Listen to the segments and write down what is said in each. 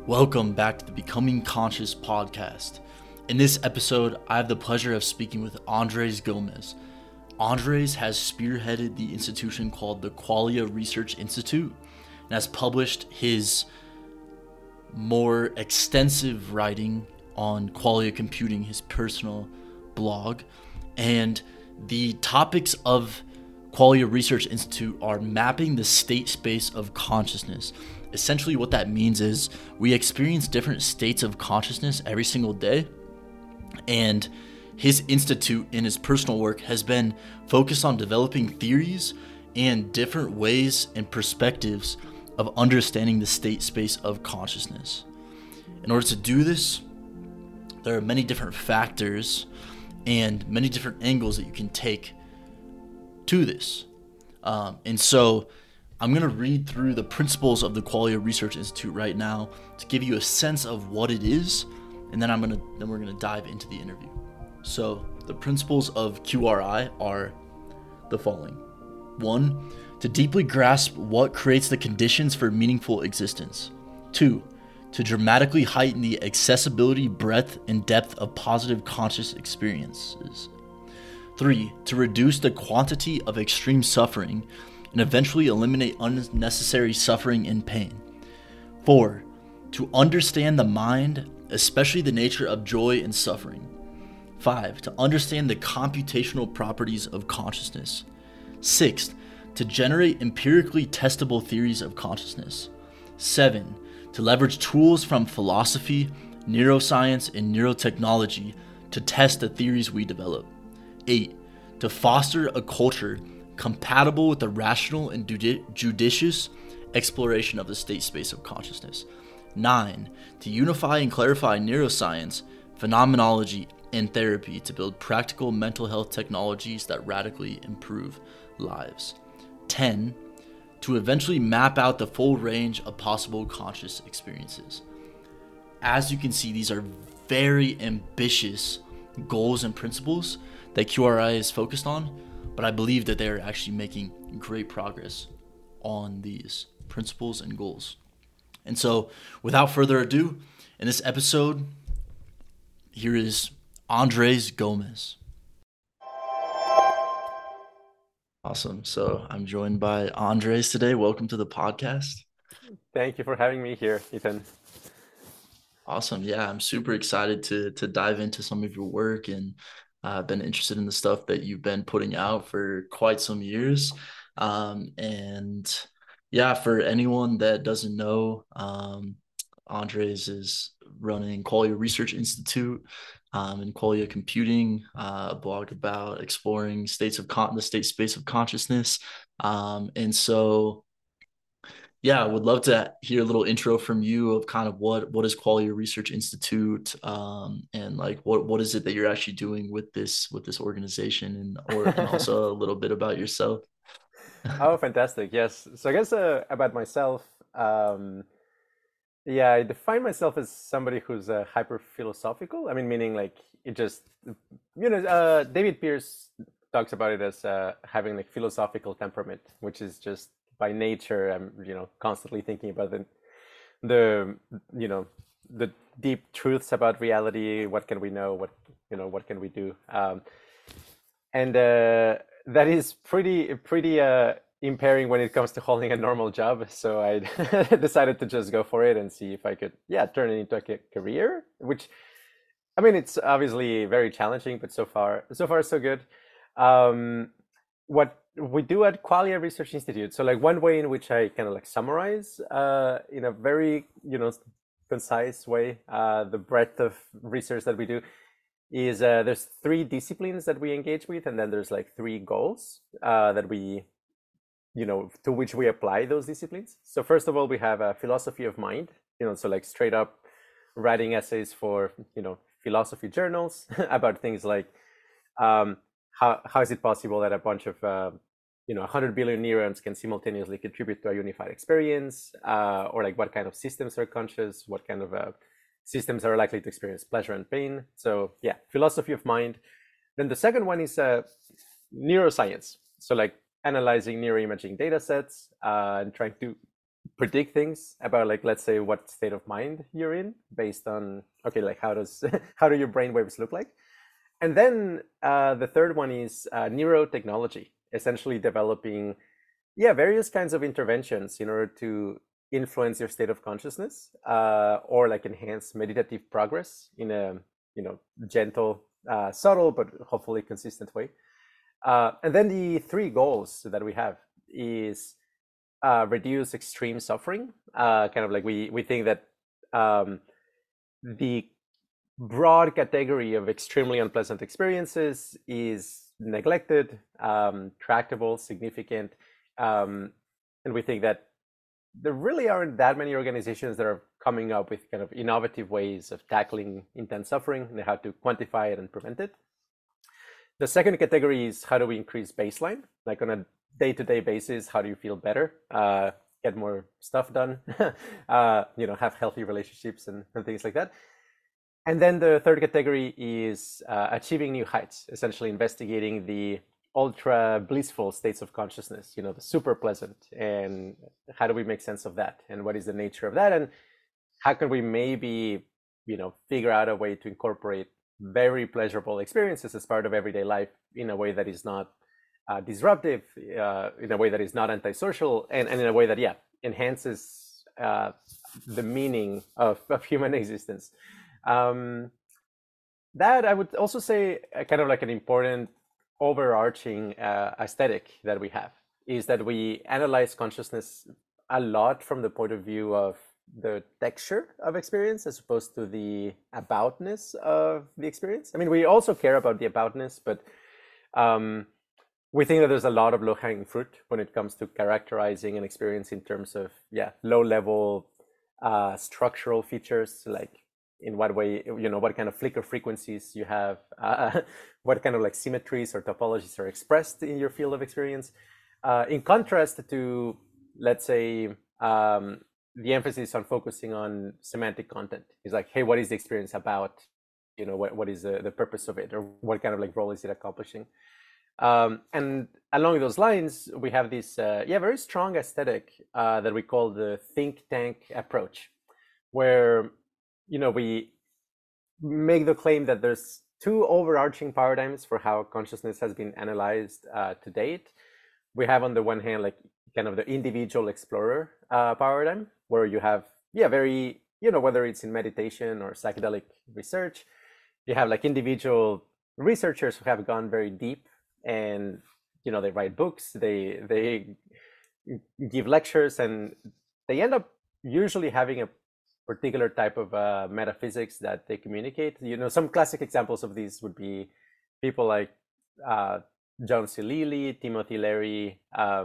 Welcome back to the Becoming Conscious podcast. In this episode, I have the pleasure of speaking with Andres Gomez. Andres has spearheaded the institution called the Qualia Research Institute and has published his more extensive writing on qualia computing, his personal blog. And the topics of Qualia Research Institute are mapping the state space of consciousness. Essentially what that means is we experience different states of consciousness every single day, and his institute in his personal work has been focused on developing theories and different ways and perspectives of understanding the state space of consciousness. In order to do this, there are many different factors and many different angles that you can take to this. And so I'm going to read through the principles of the Qualia Research Institute right now to give you a sense of what it is, and then we're going to dive into the interview. So, the principles of QRI are the following. 1, to deeply grasp what creates the conditions for meaningful existence. 2, to dramatically heighten the accessibility, breadth, and depth of positive conscious experiences. 3, to reduce the quantity of extreme suffering and eventually eliminate unnecessary suffering and pain. 4, to understand the mind, especially the nature of joy and suffering. 5, to understand the computational properties of consciousness. 6, to generate empirically testable theories of consciousness. 7, to leverage tools from philosophy, neuroscience, and neurotechnology to test the theories we develop. 8, to foster a culture compatible with the rational and judicious exploration of the state space of consciousness. 9, to unify and clarify neuroscience, phenomenology, and therapy to build practical mental health technologies that radically improve lives. 10, to eventually map out the full range of possible conscious experiences. As you can see, these are very ambitious goals and principles that QRI is focused on, but I believe that they're actually making great progress on these principles and goals. And so, without further ado, in this episode, here is Andres Gomez. Awesome. So I'm joined by Andres today. Welcome to the podcast. Thank you for having me here, Ethan. Awesome. Yeah, I'm super excited to dive into some of your work, and I've been interested in the stuff that you've been putting out for quite some years. And yeah, for anyone that doesn't know, Andres is running Qualia Research Institute and Qualia Computing, a blog about exploring the state space of consciousness. And so, yeah, I would love to hear a little intro from you of kind of what is Qualia Research Institute, and like what is it that you're actually doing with this organization, and also a little bit about yourself. Oh, fantastic. Yes. So I guess about myself, yeah, I define myself as somebody who's hyper philosophical. I mean, meaning like it just, David Pierce talks about it as having like philosophical temperament, which is just by nature, I'm, constantly thinking about the, you know, the deep truths about reality. What can we know? What can we do? And that is pretty impairing when it comes to holding a normal job. So I decided to just go for it and see if I could, turn it into a career. Which, I mean, it's obviously very challenging, but so far so good. What we do at Qualia Research Institute. So like one way in which I kind of like summarize in a very concise way the breadth of research that we do is there's 3 disciplines that we engage with, and then there's like 3 goals that we, to which we apply those disciplines. So first of all, we have a philosophy of mind, so like straight up writing essays for, philosophy journals about things like how is it possible that a bunch of, 100 billion neurons can simultaneously contribute to a unified experience, or like what kind of systems are conscious, what kind of systems are likely to experience pleasure and pain. So yeah, philosophy of mind. Then the second one is neuroscience. So like analyzing neuroimaging data sets and trying to predict things about, like, let's say what state of mind you're in based on, okay, like how does how do your brain waves look like? And then the third one is neurotechnology, essentially developing, yeah, various kinds of interventions in order to influence your state of consciousness, or like enhance meditative progress in a, gentle, subtle, but hopefully consistent way. And then the three goals that we have is reduce extreme suffering. Kind of like we think that the broad category of extremely unpleasant experiences is neglected, tractable, significant, and we think that there really aren't that many organizations that are coming up with kind of innovative ways of tackling intense suffering and how to quantify it and prevent it. The second category is how do we increase baseline, like on a day-to-day basis, how do you feel better, get more stuff done, have healthy relationships and things like that. And then the third category is achieving new heights, essentially investigating the ultra blissful states of consciousness, the super pleasant, and how do we make sense of that, and what is the nature of that, and how can we maybe, figure out a way to incorporate very pleasurable experiences as part of everyday life in a way that is not disruptive, in a way that is not antisocial, and in a way that, enhances the meaning of human existence. That I would also say kind of like an important overarching aesthetic that we have is that we analyze consciousness a lot from the point of view of the texture of experience as opposed to the aboutness of the experience. I mean, we also care about the aboutness, but we think that there's a lot of low-hanging fruit when it comes to characterizing an experience in terms of, low-level structural features, like in what way, what kind of flicker frequencies you have, what kind of like symmetries or topologies are expressed in your field of experience. In contrast to, let's say, the emphasis on focusing on semantic content is like, hey, what is the experience about? What is the purpose of it, or what kind of like role is it accomplishing? And along those lines, we have this, very strong aesthetic that we call the think tank approach, where we make the claim that there's two overarching paradigms for how consciousness has been analyzed to date. We have on the one hand, like kind of the individual explorer paradigm, where you have, very, whether it's in meditation or psychedelic research, you have like individual researchers who have gone very deep and, they write books, they give lectures, and they end up usually having a particular type of metaphysics that they communicate. Some classic examples of these would be people like John C. Lilly, Timothy Leary,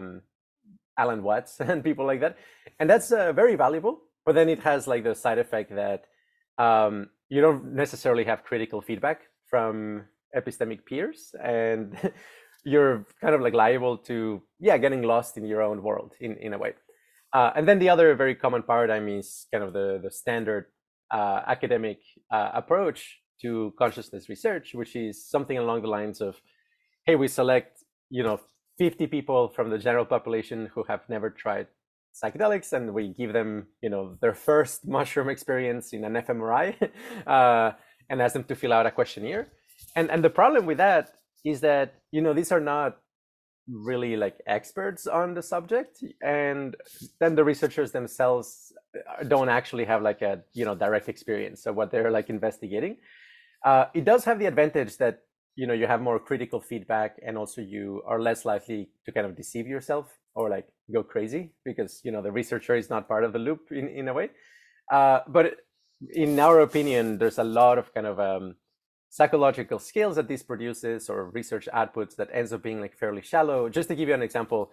Alan Watts, and people like that. And that's very valuable, but then it has like the side effect that you don't necessarily have critical feedback from epistemic peers, and you're kind of like liable to, getting lost in your own world in a way. And then the other very common paradigm is kind of the standard academic approach to consciousness research, which is something along the lines of, hey, we select, 50 people from the general population who have never tried psychedelics, and we give them, their first mushroom experience in an fMRI, and ask them to fill out a questionnaire. And the problem with that is that, these are not really like experts on the subject, and then the researchers themselves don't actually have like a direct experience of what they're like investigating. It does have the advantage that you have more critical feedback, and also you are less likely to kind of deceive yourself or like go crazy because the researcher is not part of the loop in a way. But in our opinion, there's a lot of kind of psychological skills that this produces, or research outputs that ends up being like fairly shallow. Just to give you an example,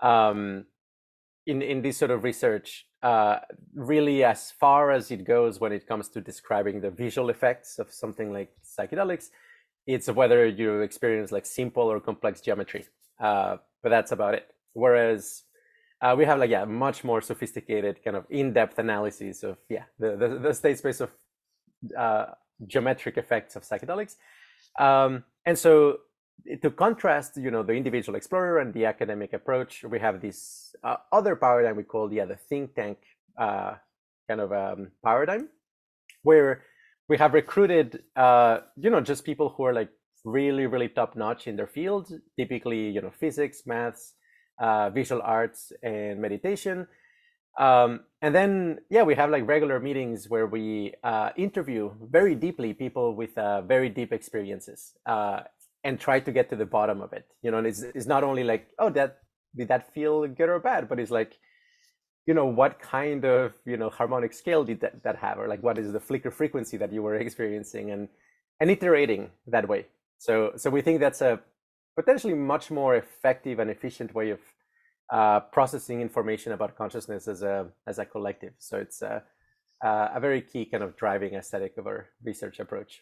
in this sort of research, really as far as it goes when it comes to describing the visual effects of something like psychedelics, it's whether you experience like simple or complex geometry, but that's about it. Whereas we have like much more sophisticated kind of in-depth analysis of the state space of geometric effects of psychedelics, and so to contrast the individual explorer and the academic approach, we have this other paradigm we call the think tank kind of paradigm, where we have recruited just people who are like really really top notch in their field, typically physics, maths, visual arts, and meditation. And then we have like regular meetings where we interview very deeply people with very deep experiences, and try to get to the bottom of it. And it's not only like, oh, did that feel good or bad, but it's like, what kind of harmonic scale did that have, or like what is the flicker frequency that you were experiencing, and iterating that way. So we think that's a potentially much more effective and efficient way of processing information about consciousness as a collective. So it's a very key kind of driving aesthetic of our research approach.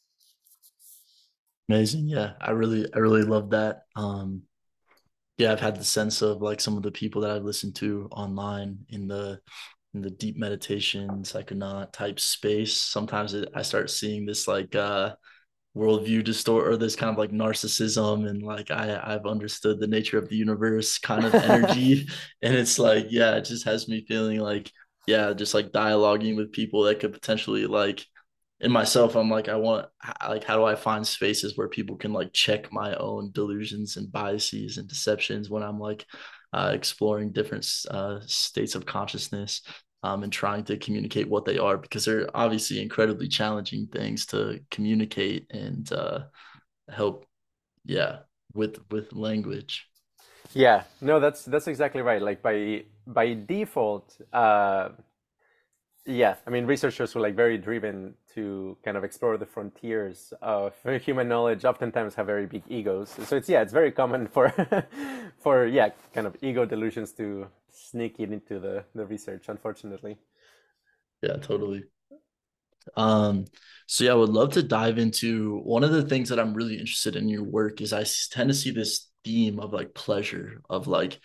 Amazing. Yeah, I really love that. Yeah, I've had the sense of like some of the people that I've listened to online in the deep meditation, psychonaut type space. Sometimes I start seeing this like worldview distort, or this kind of like narcissism, and like I've understood the nature of the universe kind of energy. And it's like, yeah, it just has me feeling like, yeah, just like dialoguing with people that could potentially like, in myself, I'm like, I want, like, how do I find spaces where people can like check my own delusions and biases and deceptions when I'm like exploring different states of consciousness, and trying to communicate what they are, because they're obviously incredibly challenging things to communicate and help, yeah, with language. Yeah, no, that's exactly right. Like by default, yeah, I mean, researchers who are like very driven to kind of explore the frontiers of human knowledge oftentimes have very big egos. So it's very common for for kind of ego delusions to sneak in into the research, unfortunately. Yeah, totally. Um, so yeah, I would love to dive into one of the things that I'm really interested in your work is tend to see this theme of like pleasure, of like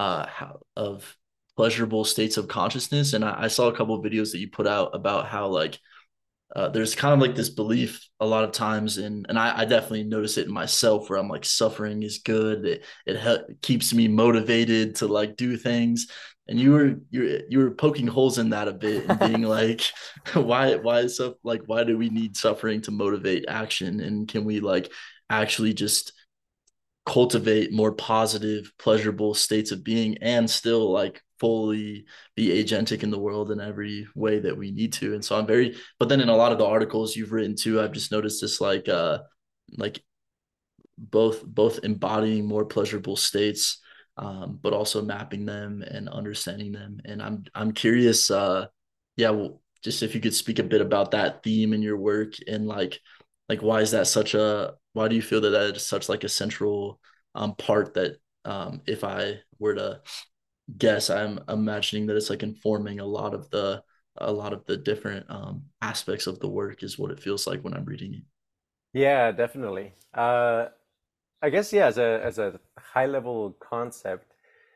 of pleasurable states of consciousness. And I saw a couple of videos that you put out about how like there's kind of like this belief a lot of times and I definitely notice it in myself, where I'm like, suffering is good. It keeps me motivated to like do things. And you were poking holes in that a bit and being like, why is so like, why do we need suffering to motivate action? And can we like actually just cultivate more positive, pleasurable states of being and still like fully be agentic in the world in every way that we need to? And so but then in a lot of the articles you've written too, I've just noticed this like both embodying more pleasurable states, but also mapping them and understanding them. And I'm curious, yeah, well, just if you could speak a bit about that theme in your work, and like why do you feel that that is such like a central part that, if I were to guess, I'm imagining that it's like informing a lot of the different aspects of the work, is what it feels like when I'm reading it. Yeah, definitely. I guess as a high level concept,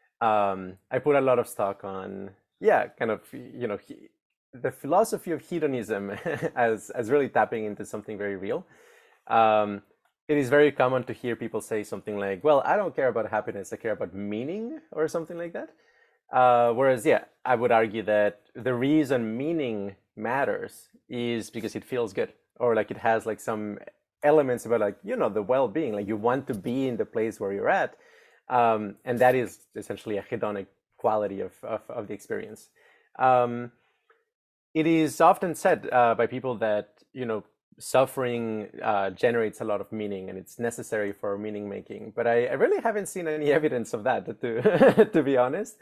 I put a lot of stock on kind of the philosophy of hedonism as really tapping into something very real. Um, it is very common to hear people say something like, "Well, I don't care about happiness; I care about meaning," or something like that. Whereas, I would argue that the reason meaning matters is because it feels good, or like it has like some elements about like the well-being. Like you want to be in the place where you're at, and that is essentially a hedonic quality of the experience. Um, it is often said by people that suffering generates a lot of meaning and it's necessary for meaning making, but I really haven't seen any evidence of that, to to be honest.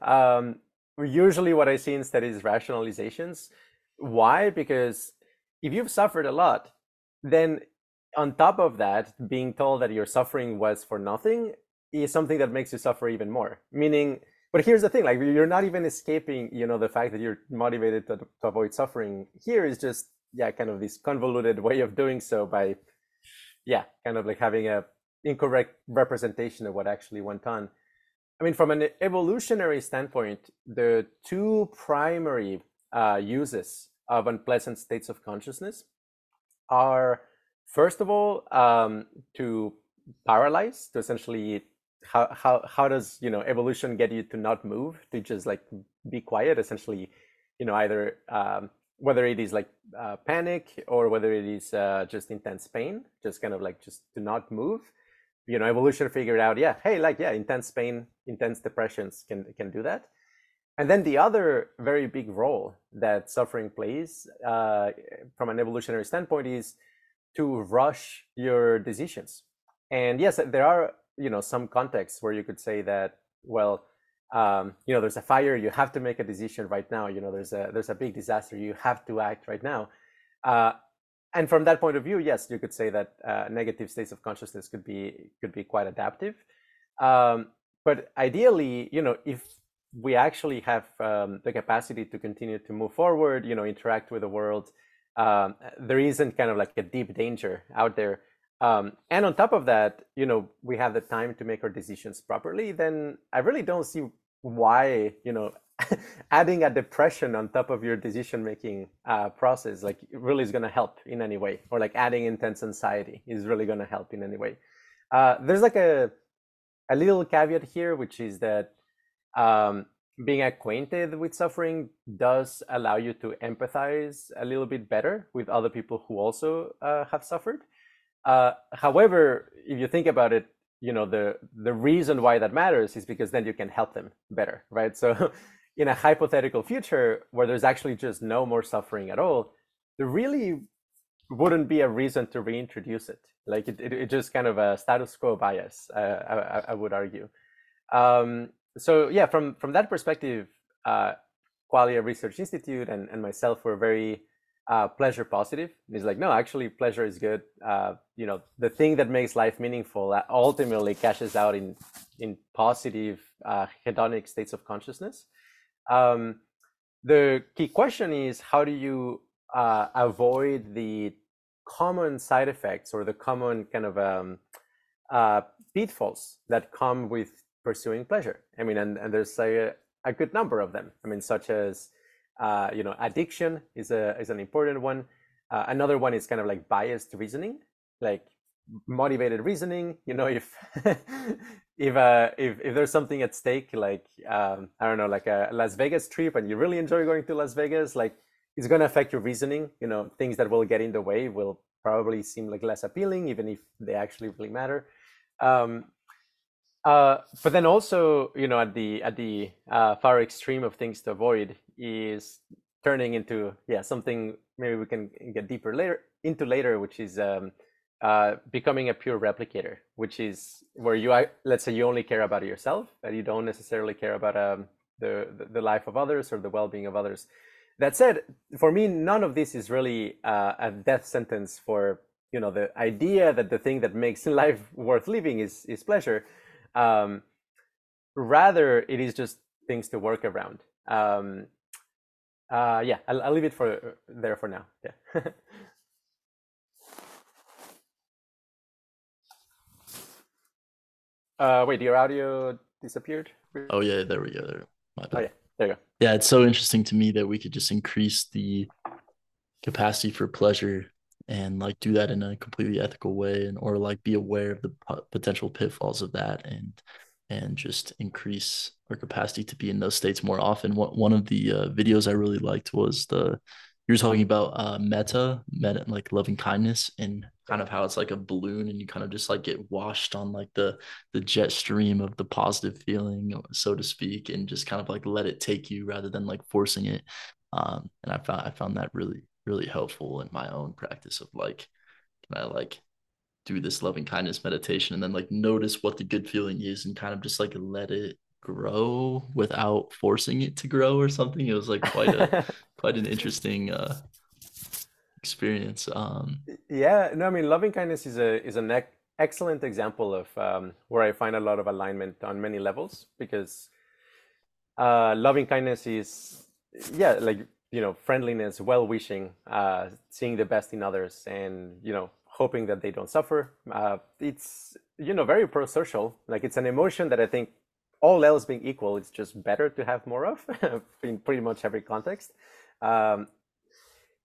Usually what I see instead is rationalizations. Why? Because if you've suffered a lot, then on top of that, being told that your suffering was for nothing is something that makes you suffer even more. Meaning, but here's the thing: like you're not even escaping, the fact that you're motivated to avoid suffering. Here is just kind of this convoluted way of doing so by kind of like having a incorrect representation of what actually went on. I mean, from an evolutionary standpoint, the two primary uses of unpleasant states of consciousness are, first of all, to paralyze, to essentially how does evolution get you to not move, to just like be quiet, essentially, either whether it is like panic, or whether it is just intense pain, just kind of like just to not move. Evolution figured out, yeah, hey, like, yeah, intense pain, intense depressions can do that. And then the other very big role that suffering plays from an evolutionary standpoint is to rush your decisions. And yes, there are some contexts where you could say that, well, there's a fire, you have to make a decision right now. There's a big disaster, you have to act right now. And from that point of view, yes, you could say that negative states of consciousness could be quite adaptive. But ideally, if we actually have the capacity to continue to move forward, interact with the world, there isn't kind of like a deep danger out there. And on top of that, we have the time to make our decisions properly, then I really don't see why, adding a depression on top of your decision-making process, like, it really is going to help in any way, or like adding intense anxiety is really going to help in any way. There's like a little caveat here, which is that being acquainted with suffering does allow you to empathize a little bit better with other people who also have suffered. However, if you think about it, the reason why that matters is because then you can help them better, right? So in a hypothetical future where there's actually just no more suffering at all, there really wouldn't be a reason to reintroduce it. Like, it just kind of a status quo bias, I would argue. So yeah, from that perspective, Qualia Research Institute and myself were very pleasure positive. It's like, no, actually, pleasure is good. The thing that makes life meaningful ultimately cashes out in positive hedonic states of consciousness. The key question is, how do you avoid the common side effects, or the common kind of pitfalls that come with pursuing pleasure? I mean, and there's a good number of them. I mean, such as addiction is an important one. Another one is kind of like biased reasoning, like motivated reasoning. If if there's something at stake, like I don't know, like a Las Vegas trip, and you really enjoy going to Las Vegas, like, it's going to affect your reasoning. Things that will get in the way will probably seem like less appealing, even if they actually really matter. But then also, at the far extreme of things to avoid is turning into something maybe we can get deeper later, which is becoming a pure replicator, which is where let's say you only care about yourself, and you don't necessarily care about the life of others or the well-being of others. That said, for me, none of this is really a death sentence for the idea that the thing that makes life worth living is pleasure. Rather, it is just things to work around. Yeah, I'll leave it there for now. Yeah. Wait, your audio disappeared? Oh yeah, there we go. My bad. Oh yeah, there you go. Yeah, it's so interesting to me that we could just increase the capacity for pleasure and like do that in a completely ethical way, or like be aware of the potential pitfalls of that, and just increase our capacity to be in those states more often. One of the videos I really liked was you were talking about meta, like loving kindness, and kind of how it's like a balloon, and you kind of just like get washed on like the jet stream of the positive feeling, so to speak, and just kind of like let it take you rather than like forcing it. And I found that really, really helpful in my own practice of like, can I like do this loving kindness meditation and then like notice what the good feeling is and kind of just like let it grow without forcing it to grow or something. It was like quite an interesting experience. Yeah, no, I mean, loving kindness is an excellent example of where I find a lot of alignment on many levels, because loving kindness is, yeah, like, friendliness, well-wishing, seeing the best in others, and hoping that they don't suffer. It's very pro-social. Like, it's an emotion that I think, all else being equal, it's just better to have more of in pretty much every context.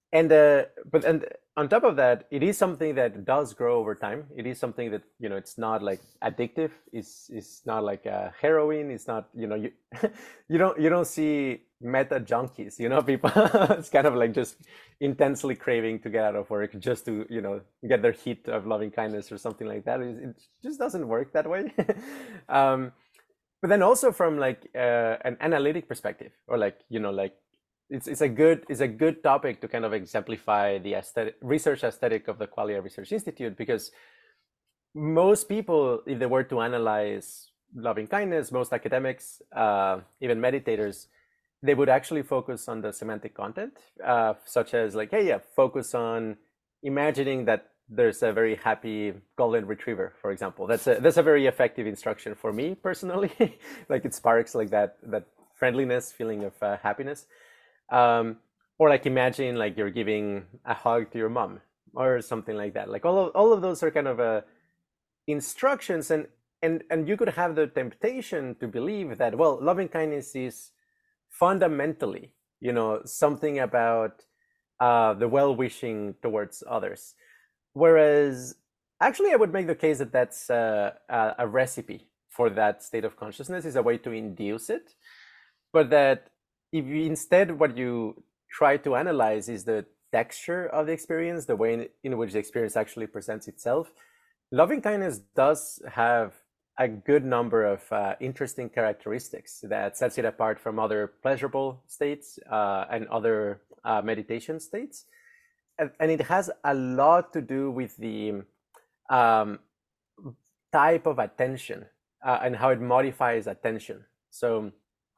And on top of that, it is something that does grow over time. It is something that, it's not like addictive. It's not like heroin. It's not, you you don't see meta junkies, people. It's kind of like just intensely craving to get out of work just to, get their hit of loving kindness or something like that. It just doesn't work that way. um, but then also from like an analytic perspective, or like, like it's a good topic to kind of exemplify the research aesthetic of the Qualia Research Institute, because most people, if they were to analyze loving kindness, most academics, even meditators, they would actually focus on the semantic content, such as like, hey, yeah, focus on imagining that there's a very happy golden retriever, for example. That's a very effective instruction for me personally. Like it sparks like that friendliness, feeling of happiness. um, or like imagine like you're giving a hug to your mom or something like that. Like all of those are kind of instructions, and you could have the temptation to believe that, well, loving kindness is fundamentally, something about the well-wishing towards others, whereas actually I would make the case that that's a recipe for that state of consciousness, is a way to induce it, but that if you, instead what you try to analyze is the texture of the experience, the way in which the experience actually presents itself, loving kindness does have a good number of interesting characteristics that sets it apart from other pleasurable states and other meditation states. And it has a lot to do with the um, type of attention and how it modifies attention. So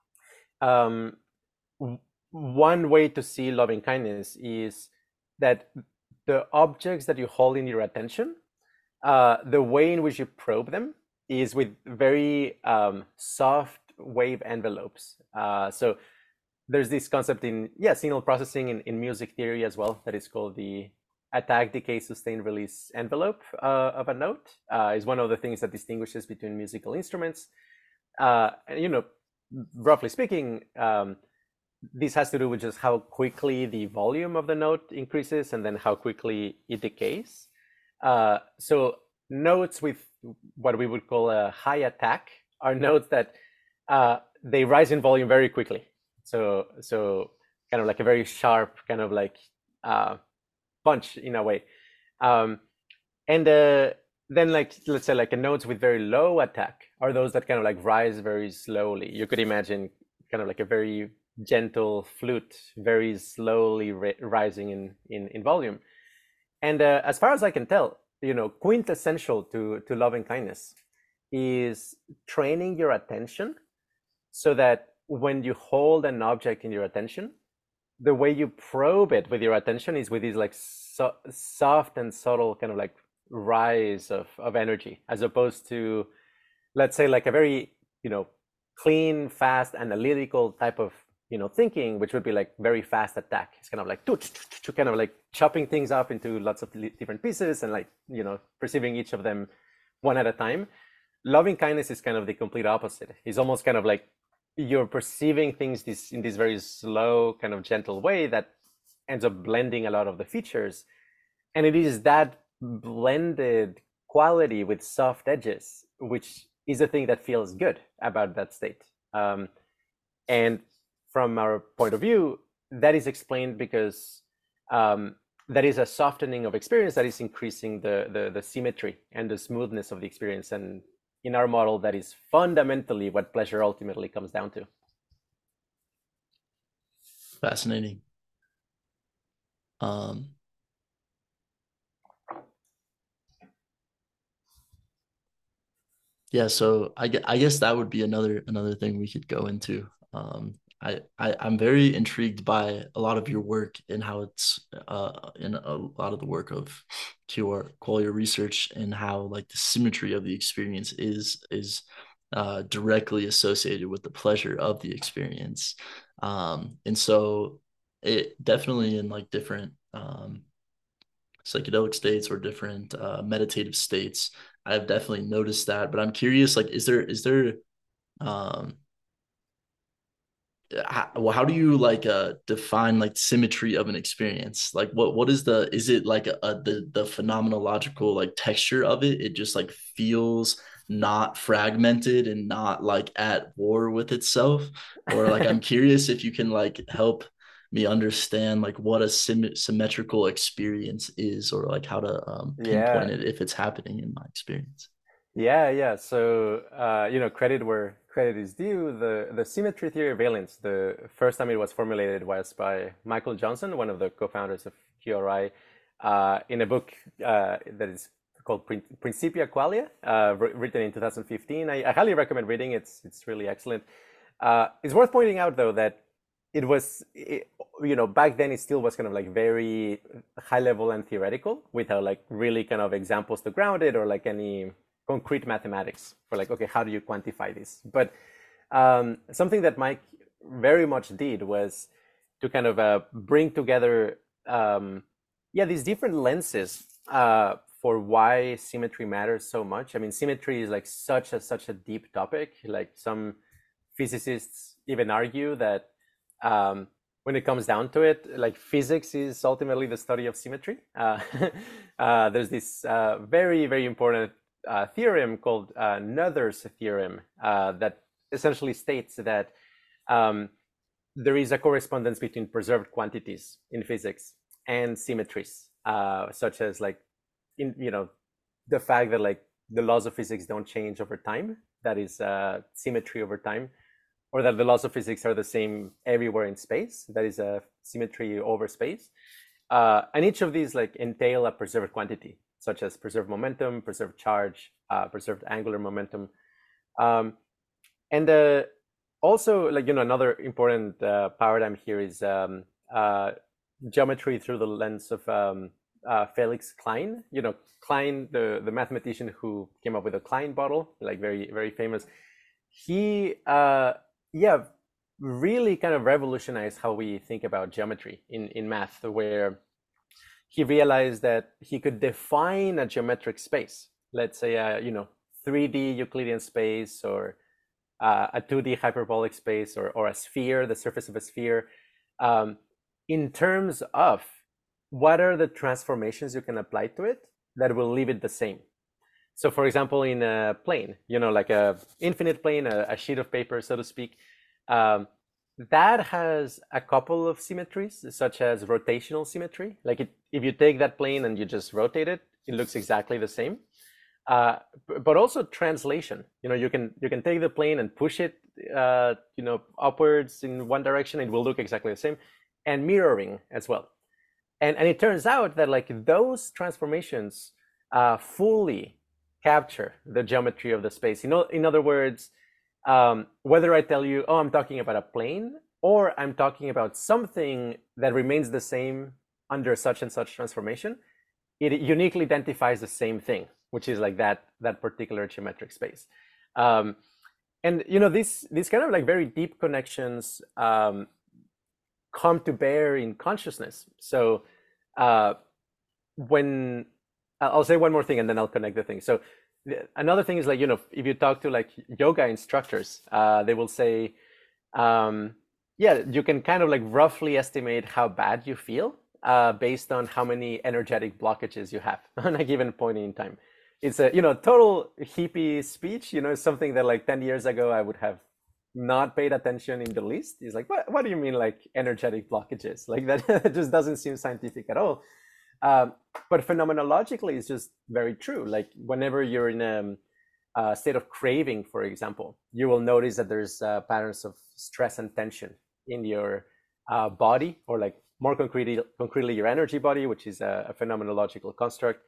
um, one way to see loving kindness is that the objects that you hold in your attention, the way in which you probe them is with very soft wave envelopes. So there's this concept in signal processing in music theory as well that is called the attack, decay, sustain, release envelope of a note. Is one of the things that distinguishes between musical instruments. And roughly speaking, this has to do with just how quickly the volume of the note increases and then how quickly it decays. So notes with what we would call a high attack are notes that they rise in volume very quickly. So kind of like a very sharp kind of like punch in a way. And then like, let's say like notes with very low attack are those that kind of like rise very slowly. You could imagine kind of like a very gentle flute, very slowly rising in volume. And as far as I can tell, quintessential to loving kindness is training your attention so that when you hold an object in your attention, the way you probe it with your attention is with these like soft and subtle kind of like rise of energy, as opposed to, let's say, like a very, clean, fast, analytical type of, thinking, which would be like very fast attack. It's kind of like kind of like chopping things up into lots of different pieces and like, perceiving each of them one at a time. Loving kindness is kind of the complete opposite. It's almost kind of like you're perceiving things in this very slow, kind of gentle way that ends up blending a lot of the features. And it is that blended quality with soft edges, which is the thing that feels good about that state. And from our point of view, that is explained because that is a softening of experience that is increasing the symmetry and the smoothness of the experience. And in our model, that is fundamentally what pleasure ultimately comes down to. Fascinating. Yeah, so I guess that would be another thing we could go into. I'm very intrigued by a lot of your work and how it's in a lot of the work of Qualia Research, and how like the symmetry of the experience is directly associated with the pleasure of the experience. And so it definitely in like different psychedelic states or different meditative states, I've definitely noticed that. But I'm curious, like, is there um how do you like define like symmetry of an experience? Like what is is it like the phenomenological like texture of it? It just like feels not fragmented and not like at war with itself? Or like I'm curious if you can like help me understand like what a symmetrical experience is, or like how to pinpoint Yeah. it if it's happening in my experience. Yeah. So, credit where credit is due. The symmetry theory of valence, the first time it was formulated was by Michael Johnson, one of the co-founders of QRI, in a book that is called Principia Qualia, written in 2015. I highly recommend reading. It's really excellent. It's worth pointing out, though, that back then it still was kind of like very high level and theoretical, without like really kind of examples to ground it or like any concrete mathematics for like, okay, how do you quantify this? But something that Mike very much did was to kind of bring together, these different lenses for why symmetry matters so much. I mean, symmetry is like such a deep topic. Like some physicists even argue that when it comes down to it, like physics is ultimately the study of symmetry. There's this very, very important theorem called Noether's theorem that essentially states that there is a correspondence between preserved quantities in physics and symmetries, such as like the fact that like the laws of physics don't change over time. That is symmetry over time, or that the laws of physics are the same everywhere in space. That is a symmetry over space. And each of these like entail a preserved quantity, such as preserved momentum, preserved charge, preserved angular momentum. And also, like, another important paradigm here is geometry through the lens of Felix Klein. Klein, the mathematician who came up with the Klein bottle, like very, very famous. He, really kind of revolutionized how we think about geometry in math, where he realized that he could define a geometric space, let's say a 3D Euclidean space, or a 2D hyperbolic space, or a sphere, the surface of a sphere, in terms of what are the transformations you can apply to it that will leave it the same. So, for example, in a plane, like a infinite plane, a sheet of paper, so to speak, that has a couple of symmetries, such as rotational symmetry. Like if you take that plane and you just rotate it, it looks exactly the same. But also translation. You can take the plane and push it, upwards in one direction, it will look exactly the same, and mirroring as well. And it turns out that like those transformations fully capture the geometry of the space. In other words, whether I tell you, oh, I'm talking about a plane, or I'm talking about something that remains the same under such and such transformation, it uniquely identifies the same thing, which is like that particular geometric space. And these kind of like very deep connections come to bear in consciousness. So when I'll say one more thing and then I'll connect the thing. So another thing is like, if you talk to like yoga instructors, they will say, you can kind of like roughly estimate how bad you feel based on how many energetic blockages you have on a given point in time. It's a total hippie speech. Something that like 10 years ago I would have not paid attention in the least. It's like, what do you mean like energetic blockages? Like that just doesn't seem scientific at all. But phenomenologically, it's just very true. Like whenever you're in a state of craving, for example, you will notice that there's patterns of stress and tension in your body, or like more concretely your energy body, which is a phenomenological construct,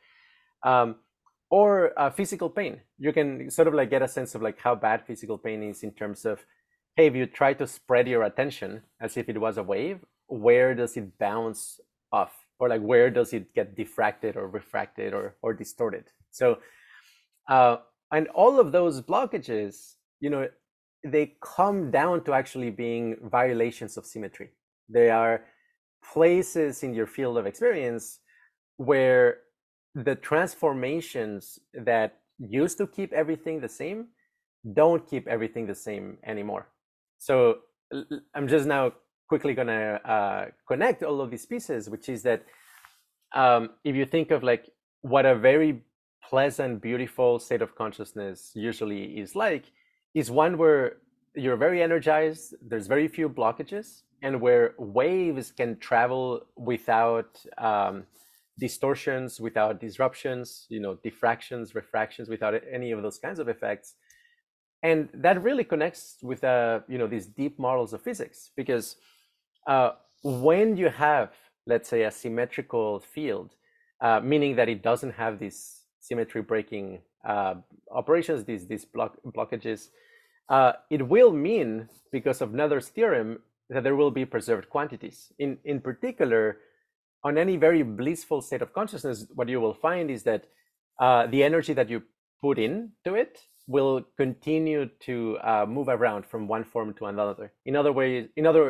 or physical pain. You can sort of like get a sense of like how bad physical pain is in terms of, hey, if you try to spread your attention as if it was a wave, where does it bounce off? Or like where does it get diffracted or refracted or distorted? So, and all of those blockages, they come down to actually being violations of symmetry. They are places in your field of experience where the transformations that used to keep everything the same don't keep everything the same anymore. So I'm just now quickly gonna connect all of these pieces, which is that if you think of like what a very pleasant, beautiful state of consciousness usually is one where you're very energized, there's very few blockages, and where waves can travel without distortions, without disruptions, diffractions, refractions, without any of those kinds of effects. And that really connects with these deep models of physics, because when you have, let's say, a symmetrical field, meaning that it doesn't have these symmetry breaking operations, these blockages, it will mean, because of Noether's theorem, that there will be preserved quantities. In particular, on any very blissful state of consciousness, what you will find is that the energy that you put into it will continue to move around from one form to another. In other words,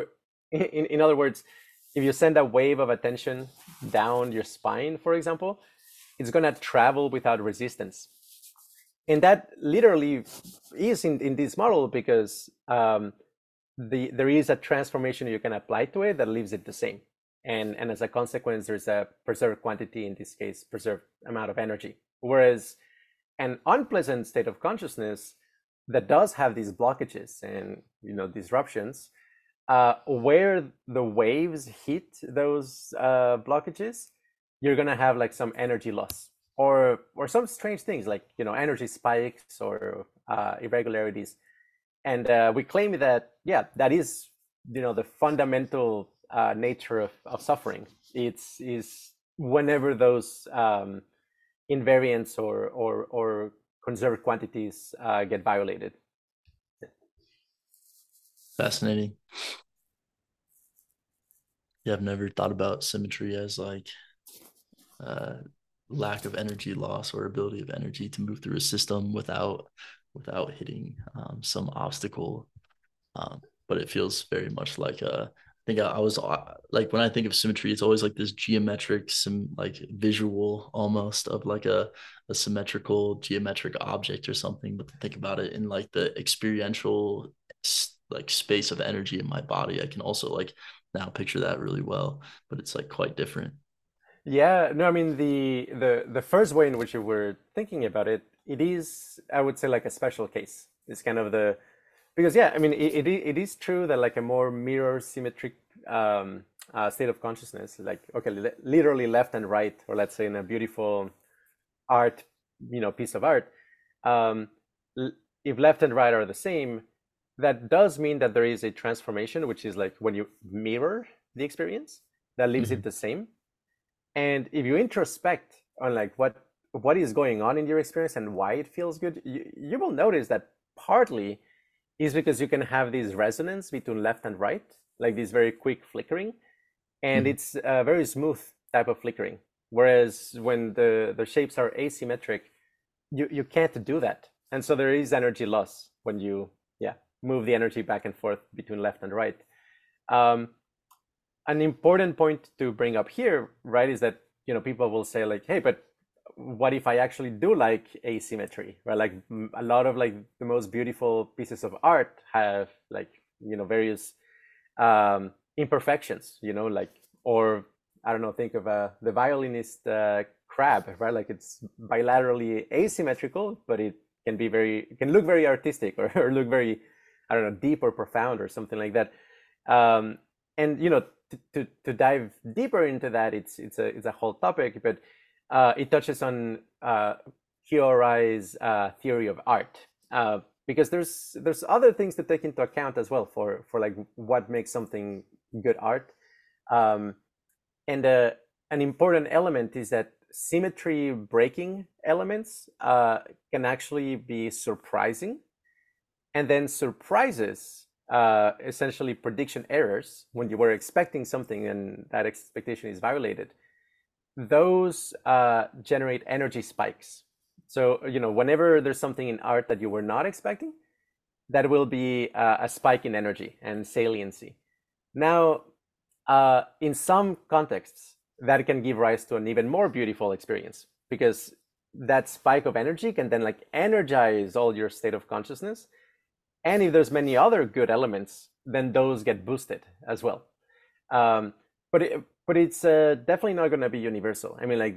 if you send a wave of attention down your spine, for example, it's going to travel without resistance. And that literally is in this model, because there is a transformation you can apply to it that leaves it the same. And as a consequence, there's a preserved quantity, in this case, preserved amount of energy. Whereas an unpleasant state of consciousness that does have these blockages and disruptions, where the waves hit those blockages, you're gonna have like some energy loss, or some strange things like energy spikes or irregularities. And we claim that that is the fundamental nature of suffering. Is whenever those invariants or conserved quantities get violated. Fascinating. Yeah, I've never thought about symmetry as like lack of energy loss or ability of energy to move through a system without hitting some obstacle. But it feels very much like I think I was like, when I think of symmetry, it's always like this geometric, like visual almost of like a symmetrical geometric object or something. But to think about it in like the experiential like space of energy in my body, I can also like now picture that really well. But it's like quite different. Yeah, no, I mean the first way in which you were thinking about it, it is, I would say, like a special case. It's kind of because I mean it is true that like a more mirror symmetric state of consciousness, like literally left and right, or let's say in a beautiful art, piece of art, um, if left and right are the same, that does mean that there is a transformation, which is like when you mirror the experience, that leaves it the same. And if you introspect on like what is going on in your experience and why it feels good, you will notice that partly is because you can have this resonance between left and right, like this very quick flickering, and it's a very smooth type of flickering. Whereas when the shapes are asymmetric, you can't do that, and so there is energy loss when you move the energy back and forth between left and right. An important point to bring up here, right, is that people will say like, hey, but what if I actually do like asymmetry, right? Like a lot of like the most beautiful pieces of art have like various imperfections, like, or I don't know, think of the violinist crab, right? Like it's bilaterally asymmetrical, but it can look very artistic or look very, I don't know, deep or profound or something like that. And to dive deeper into that, it's a whole topic, but it touches on Hioai's theory of art, because there's other things to take into account as well for like what makes something good art, and an important element is that symmetry breaking elements can actually be surprising, and then surprises, essentially prediction errors, when you were expecting something and that expectation is violated, those generate energy spikes. So whenever there's something in art that you were not expecting, that will be a spike in energy and saliency. Now, in some contexts, that can give rise to an even more beautiful experience, because that spike of energy can then like energize all your state of consciousness. And if there's many other good elements then those get boosted as well. Um, but it's definitely not going to be universal. I mean, like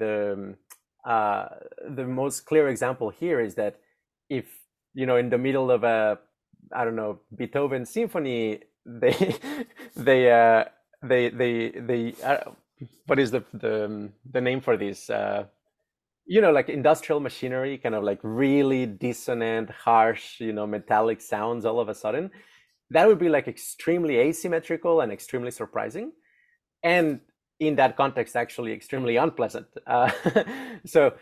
the most clear example here is that if in the middle of a, I don't know, Beethoven symphony, they they what is the name for this? Like industrial machinery, kind of like really dissonant, harsh, metallic sounds all of a sudden. That would be like extremely asymmetrical and extremely surprising, and in that context, actually extremely unpleasant. So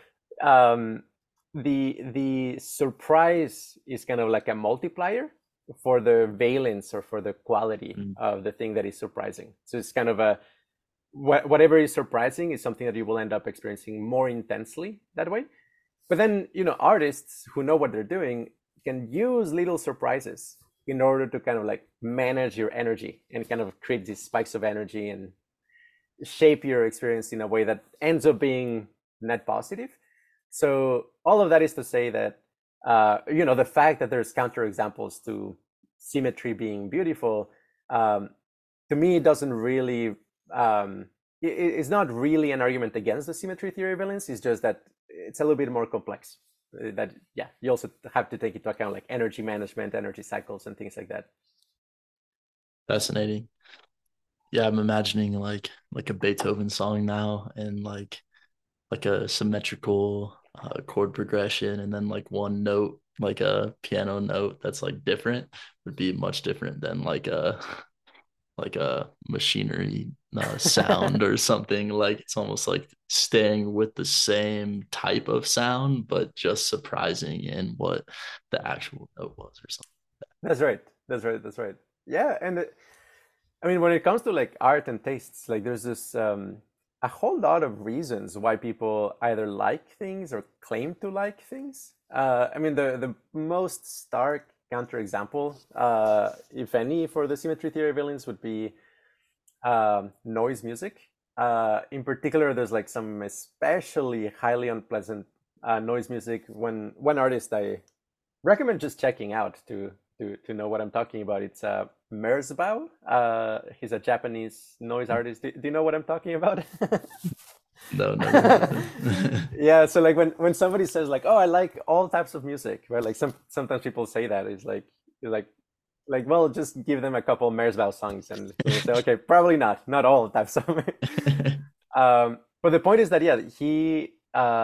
the surprise is kind of like a multiplier for the valence or for the quality Mm. of the thing that is surprising. So it's kind of a whatever is surprising is something that you will end up experiencing more intensely that way. But then, artists who know what they're doing can use little surprises in order to kind of like manage your energy and kind of create these spikes of energy and shape your experience in a way that ends up being net positive. So all of that is to say that, the fact that there's counterexamples to symmetry being beautiful, to me, it doesn't really, it's not really an argument against the symmetry theory of valence. It's just that it's a little bit more complex. That, yeah, you also have to take into account like energy management, energy cycles, and things like that. Fascinating. Yeah, I'm imagining like a Beethoven song now, and like a symmetrical chord progression, and then like one note, like a piano note that's like different, would be much different than like a machinery sound or something. Like it's almost like staying with the same type of sound, but just surprising in what the actual note was or something. That's right. That's right. That's right. Yeah, and I mean, when it comes to like art and tastes, like there's this a whole lot of reasons why people either like things or claim to like things. I mean, the most stark counterexample, if any, for the symmetry theory of valence would be noise music. In particular, there's like some especially highly unpleasant noise music. One artist I recommend just checking out to know what I'm talking about. It's Merzbow. He's a Japanese noise artist. Do you know what I'm talking about? No, never heard of him. Yeah, so like when somebody says like, "Oh, I like all types of music," right? Like sometimes people say that. It's like you're like, well, just give them a couple Merzbow songs, and they'll say, "Okay, probably not all types of." But the point is that yeah, he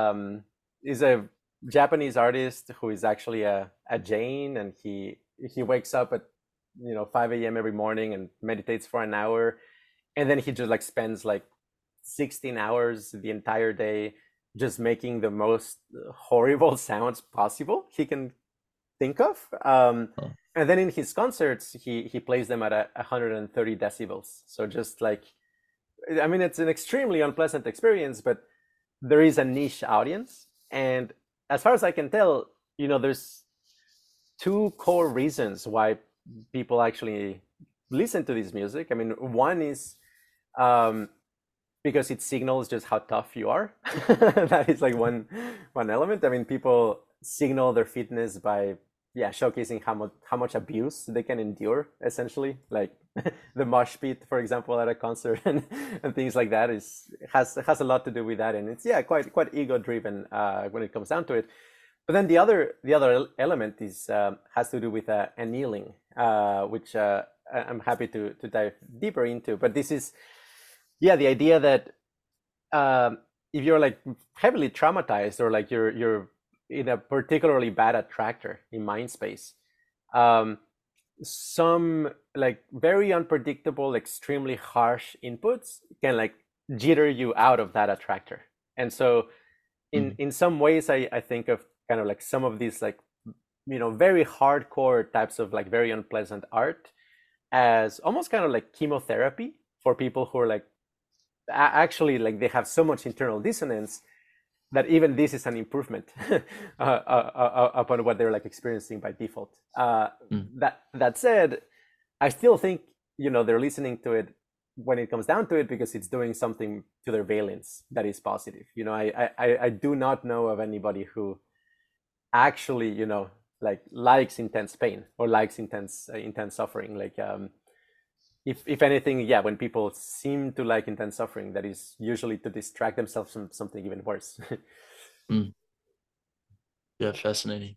is a Japanese artist who is actually a Jain, and he wakes up at 5 a.m. every morning and meditates for an hour, and then he just like spends like 16 hours the entire day just making the most horrible sounds possible he can think of. Oh, And then in his concerts, he plays them at 130 decibels. So just like, I mean, it's an extremely unpleasant experience, but there is a niche audience. And as far as I can tell, there's two core reasons why people actually listen to this music. I mean, one is because it signals just how tough you are. That is like one element. I mean, people signal their fitness by showcasing how much abuse they can endure, essentially, like the mosh pit, for example, at a concert, and things like that has a lot to do with that, and it's quite ego driven when it comes down to it. But then the other element is has to do with annealing, which I'm happy to dive deeper into. But this is the idea that if you're like heavily traumatized, or like you're in a particularly bad attractor in mind space, some like very unpredictable, extremely harsh inputs can like jitter you out of that attractor. And so mm, in some ways, I think of kind of like some of these like very hardcore types of like very unpleasant art as almost kind of like chemotherapy for people who are like actually like they have so much internal dissonance that even this is an improvement upon what they're like experiencing by default. mm. That said, I still think they're listening to it when it comes down to it because it's doing something to their valence that is positive. I do not know of anybody who actually like likes intense pain or likes intense suffering. Like if anything, yeah, when people seem to like intense suffering, that is usually to distract themselves from something even worse. Mm, yeah, fascinating.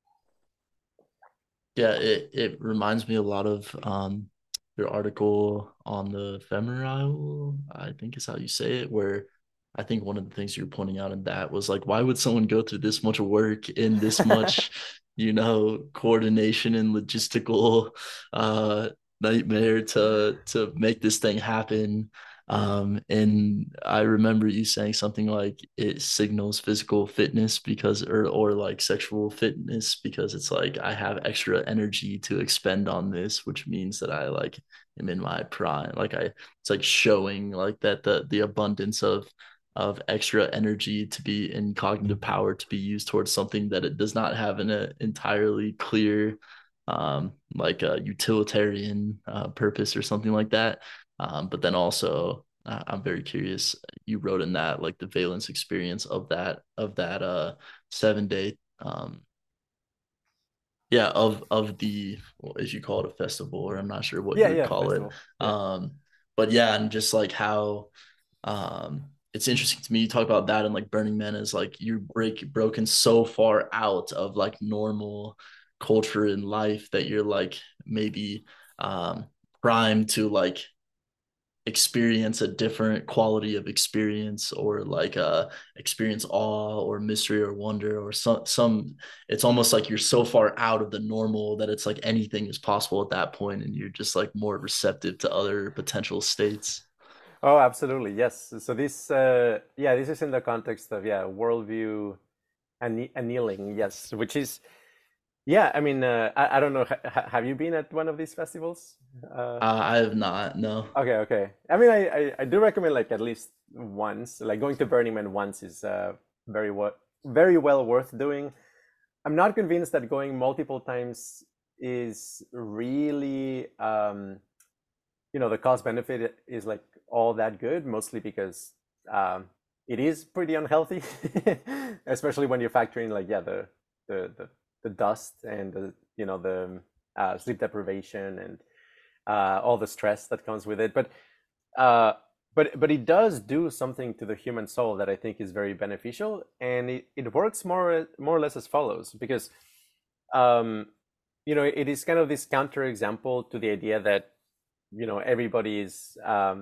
Yeah, it reminds me a lot of your article on the ephemeral, I think is how you say it, where I think one of the things you're pointing out in that was like, why would someone go through this much work in this much, coordination and logistical uh nightmare to make this thing happen? And I remember you saying something like it signals physical fitness because or like sexual fitness because it's like I have extra energy to expend on this, which means that I like am in my prime. It's like showing like that the abundance of extra energy to be in cognitive power to be used towards something that it does not have an entirely clear like a utilitarian purpose or something like that. But then also, I'm very curious. You wrote in that like the valence experience of that 7 day yeah of the well, as you call it a festival or I'm not sure what you Yeah, would yeah, call it. festival. Yeah. Um, but yeah, and just like how it's interesting to me. You talk about that and like Burning Man is like broken so far out of like normal culture and life that you're like maybe um primed to like experience a different quality of experience or like experience awe or mystery or wonder or some it's almost like you're so far out of the normal that it's like anything is possible at that point and you're just like more receptive to other potential states. Oh, absolutely. Yes. So this, yeah, this is in the context of, yeah, worldview annealing. Yes, which is, yeah. I mean, I don't know. Have you been at one of these festivals? I have not, no. Okay, okay. I mean, I do recommend like at least once. Like going to Burning Man once is very well worth doing. I'm not convinced that going multiple times is really the cost benefit is like all that good, mostly because um, it is pretty unhealthy, especially when you're factoring like yeah the the dust and the sleep deprivation and all the stress that comes with it. Uh, but it does do something to the human soul that I think is very beneficial, and it works more or less as follows because um, it is kind of this counterexample to the idea that everybody is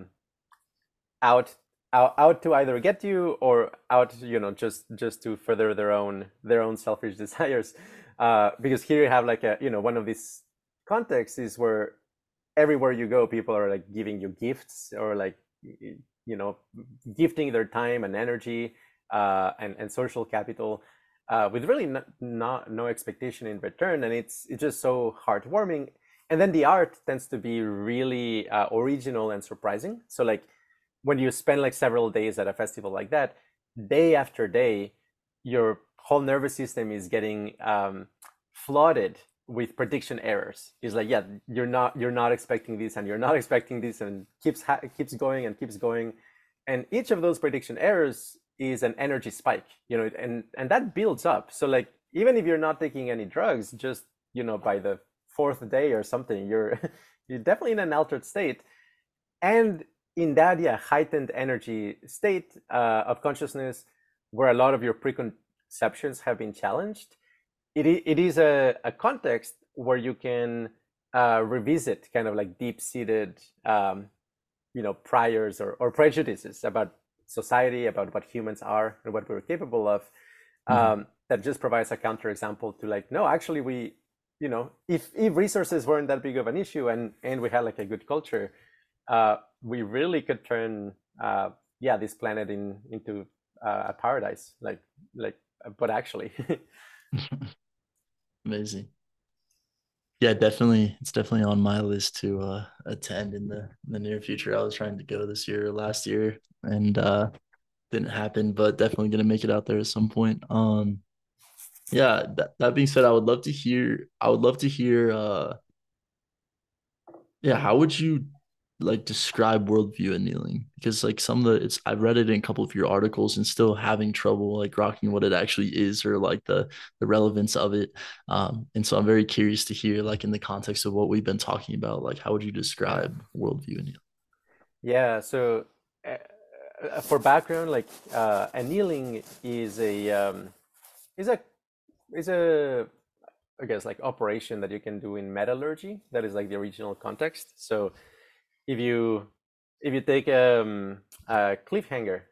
out out to either get you or out just to further their own selfish desires because here you have like a one of these contexts is where everywhere you go people are like giving you gifts or like you know gifting their time and energy and social capital with really not no expectation in return, and it's just so heartwarming. And then the art tends to be really original and surprising. So like when you spend like several days at a festival like that, day after day, your whole nervous system is getting flooded with prediction errors. It's like, yeah, you're not expecting this, and you're not expecting this, and keeps going and keeps going, and each of those prediction errors is an energy spike, and that builds up. So like even if you're not taking any drugs, just by the fourth day or something, you're you're definitely in an altered state, and in that yeah heightened energy state of consciousness where a lot of your preconceptions have been challenged, it is a context where you can revisit kind of like deep-seated priors or prejudices about society, about what humans are and what we're capable of. Mhm. That just provides a counterexample to like, no, actually we, if resources weren't that big of an issue and we had like a good culture, we really could turn yeah this planet into a paradise, like but actually. Amazing. Yeah, definitely. It's definitely on my list to attend in the near future. I was trying to go this year or last year and didn't happen, but definitely gonna make it out there at some point. Yeah, that being said, I would love to hear yeah, how would you like describe worldview annealing? Because like some of the it's I've read it in a couple of your articles and still having trouble like rocking what it actually is or like the relevance of it. And so I'm very curious to hear like in the context of what we've been talking about, like how would you Yeah. describe worldview annealing? Yeah. So for background, like annealing is a is a I guess like operation that you can do in metallurgy. That is like the original context. So if you take a cliffhanger,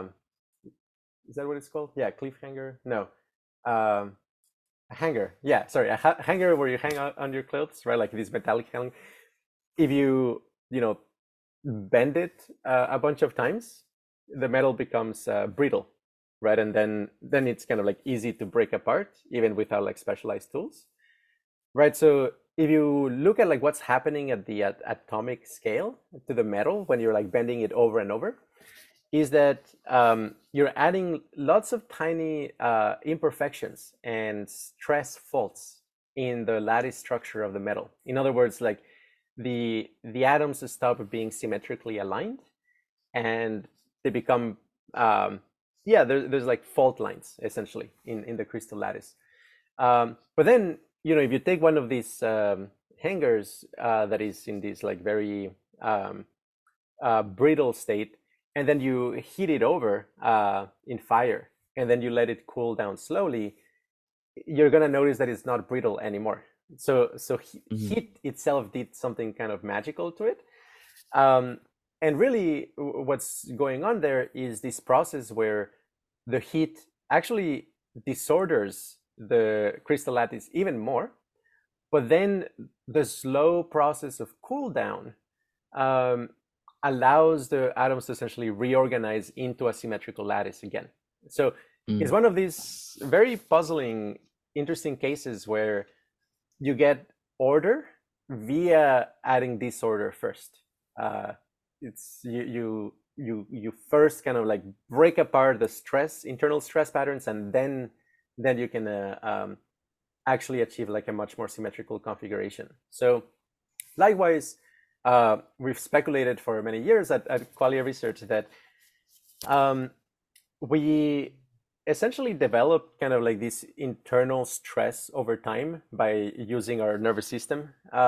is that what it's called? Yeah, cliffhanger. No, um, a hanger. Yeah, sorry, a hanger where you hang out on your clothes, right? Like this metallic hang. If you know bend it a bunch of times, the metal becomes brittle, right? And then it's kind of like easy to break apart, even without like specialized tools, right? So if you look at like what's happening at the atomic scale to the metal when you're like bending it over and over, is that you're adding lots of tiny imperfections and stress faults in the lattice structure of the metal. In other words, like the atoms stop being symmetrically aligned, and they become yeah, there's like fault lines essentially in the crystal lattice. But then if you take one of these hangers that is in this like very brittle state, and then you heat it over in fire, and then you let it cool down slowly, you're gonna notice that it's not brittle anymore. So Mhm. heat itself did something kind of magical to it. Um, and really, what's going on there is this process where the heat actually disorders the crystal lattice even more, but then the slow process of cool down um, allows the atoms to essentially reorganize into a symmetrical lattice again. So it's Mm. one of these very puzzling, interesting cases where you get order via adding disorder first. Uh, it's you first kind of like break apart the internal stress patterns, and then you can actually achieve like a much more symmetrical configuration. So likewise, we've speculated for many years at Qualia Research that um, we essentially develop kind of like this internal stress over time by using our nervous system.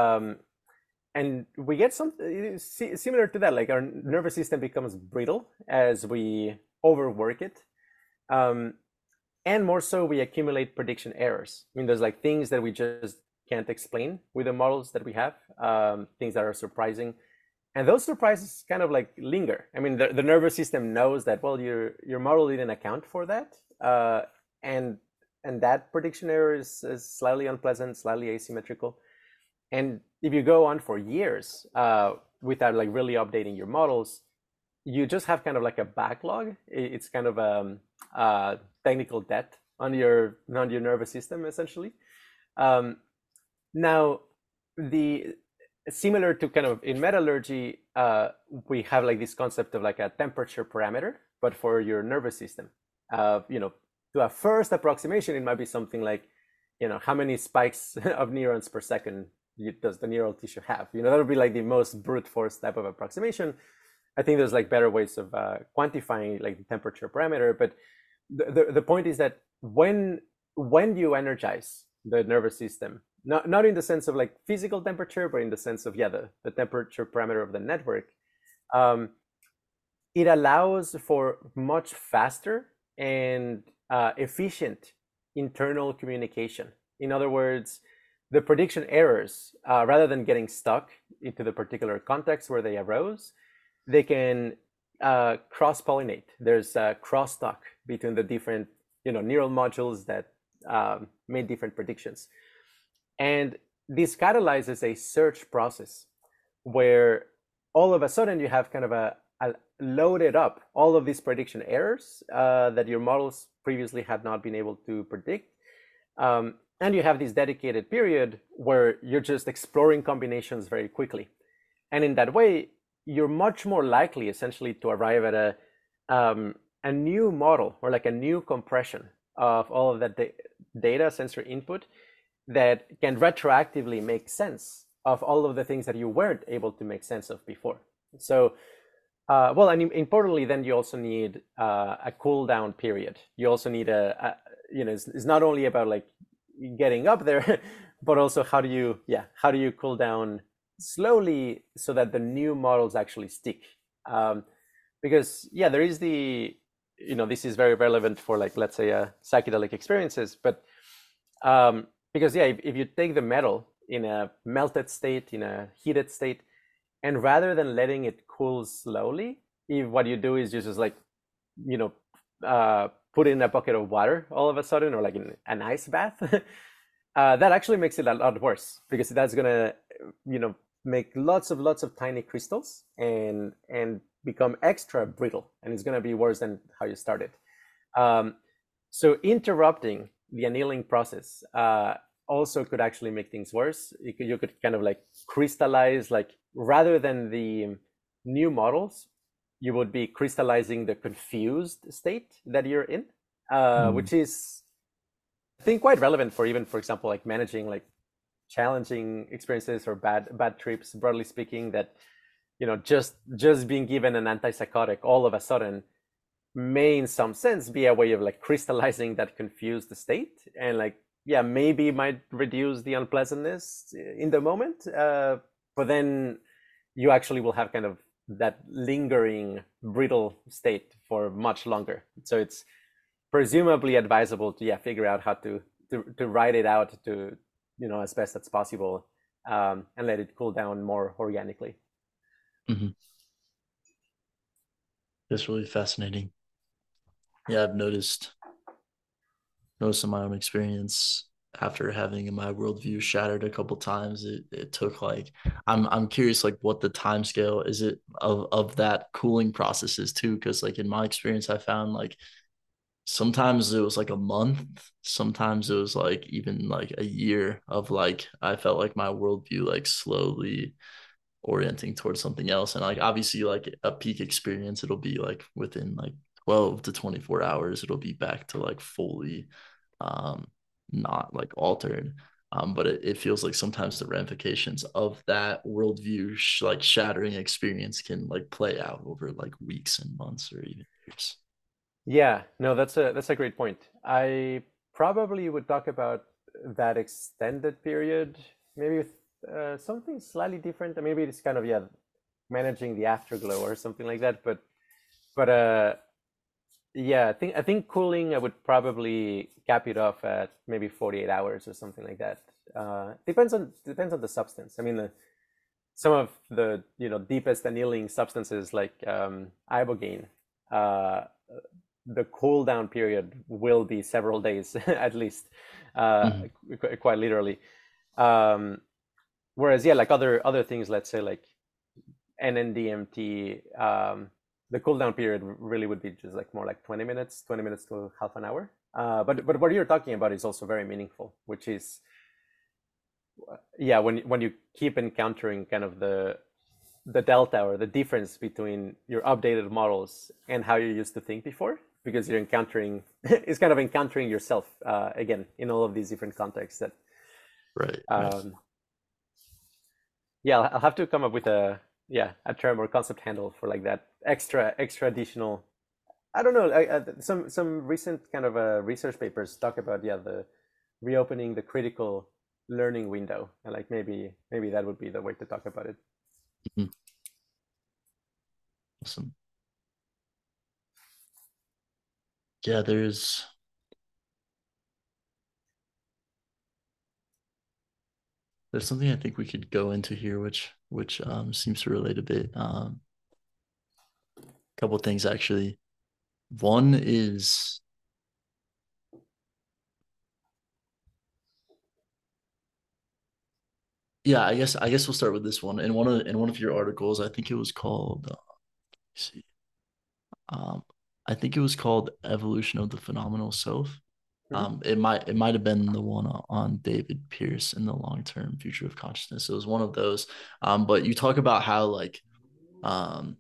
And we get something similar to that, like our nervous system becomes brittle as we overwork it. Um, and more so, we accumulate prediction errors. I mean, there's like things that we just can't explain with the models that we have, things that are surprising, and those surprises kind of like linger. I mean, the nervous system knows that, well, your model didn't account for that, and that prediction error is slightly unpleasant, slightly asymmetrical. And if you go on for years without like really updating your models, you just have kind of like a backlog. It's kind of technical debt on your nervous system essentially. Um, Now, the similar to kind of in metallurgy, we have like this concept of like a temperature parameter, but for your nervous system. To a first approximation, it might be something like, how many spikes of neurons per second does the neural tissue have? That would be like the most brute force type of approximation. I think there's like better ways of quantifying like the temperature parameter, but the point is that when you energize the nervous system, not in the sense of like physical temperature, but in the sense of the temperature parameter of the network, um, it allows for much faster and efficient internal communication. In other words, the prediction errors, rather than getting stuck into the particular context where they arose, they can cross-pollinate. There's a crosstalk between the different neural modules that made different predictions. And this catalyzes a search process where all of a sudden you have kind of a loaded up all of these prediction errors that your models previously had not been able to predict. And you have this dedicated period where you're just exploring combinations very quickly. And in that way, you're much more likely essentially to arrive at a new model or like a new compression of all of that data sensor input that can retroactively make sense of all of the things that you weren't able to make sense of before. So, well, and importantly, then you also need a cool down period. You also need it's not only about like getting up there, but also how do you cool down slowly so that the new models actually stick? Um, because yeah, there is this is very relevant for like let's say psychedelic experiences, but because yeah, if you take the metal in a melted state, in a heated state, and rather than letting it cool slowly, if what you do is you just like you know put in a bucket of water all of a sudden, or like in an ice bath, that actually makes it a lot worse because that's gonna you know make lots of tiny crystals and become extra brittle, and it's gonna be worse than how you started. Um, so interrupting the annealing process also could actually make things worse. You could kind of like crystallize, like rather than the new models, you would be crystallizing the confused state that you're in, Mm. which is I think quite relevant for even, for example, like managing like challenging experiences or bad trips, broadly speaking. That just being given an antipsychotic all of a sudden may in some sense be a way of like crystallizing that confused state, and like yeah, maybe might reduce the unpleasantness in the moment, but then you actually will have kind of that lingering brittle state for much longer. So it's presumably advisable to yeah figure out how to write it out to as best as possible, and let it cool down more organically. Hmm. That's really fascinating. Yeah, I've noticed in my own experience after having my worldview shattered a couple times, it took like I'm curious like what the time scale is it of that cooling process is too, because like in my experience I found like sometimes it was like a month, sometimes it was like even like a year of like I felt like my worldview like slowly orienting towards something else. And like obviously like a peak experience, it'll be like within like 12 to 24 hours, it'll be back to like fully um not like altered. But it feels like sometimes the ramifications of that worldview like shattering experience can like play out over like weeks and months or even years. Yeah, no, that's a great point. I probably would talk about that extended period, maybe with something slightly different. Maybe it's kind of yeah, managing the afterglow or something like that. But yeah, I think cooling I would probably cap it off at maybe 48 hours or something like that. Depends on the substance. I mean, some of the deepest annealing substances like ibogaine, uh, the cool down period will be several days at least, uh, Mhm. quite literally. Um, Whereas yeah, like other things, let's say like NNDMT, the cool down period really would be just like more like 20 minutes to half an hour. But what you're talking about is also very meaningful, which is yeah, when you keep encountering kind of the delta or the difference between your updated models and how you used to think before, because you're encountering it's kind of encountering yourself again in all of these different contexts that Right, right. um, yeah, I'll have to come up with a term or concept handle for like that extra additional. I don't know. Some recent kind of research papers talk about yeah the reopening the critical learning window, and like maybe that would be the way to talk about it. Mhm. Awesome. Yeah, there's something I think we could go into here, which seems to relate a bit. A couple things actually. One is yeah, I guess we'll start with this one. In one of your articles, I think it was called let's see, um, I think it was called Evolution of the Phenomenal Self. Hmm. It might have been the one on David Pierce in the long term future of consciousness. It was one of those. But you talk about how like um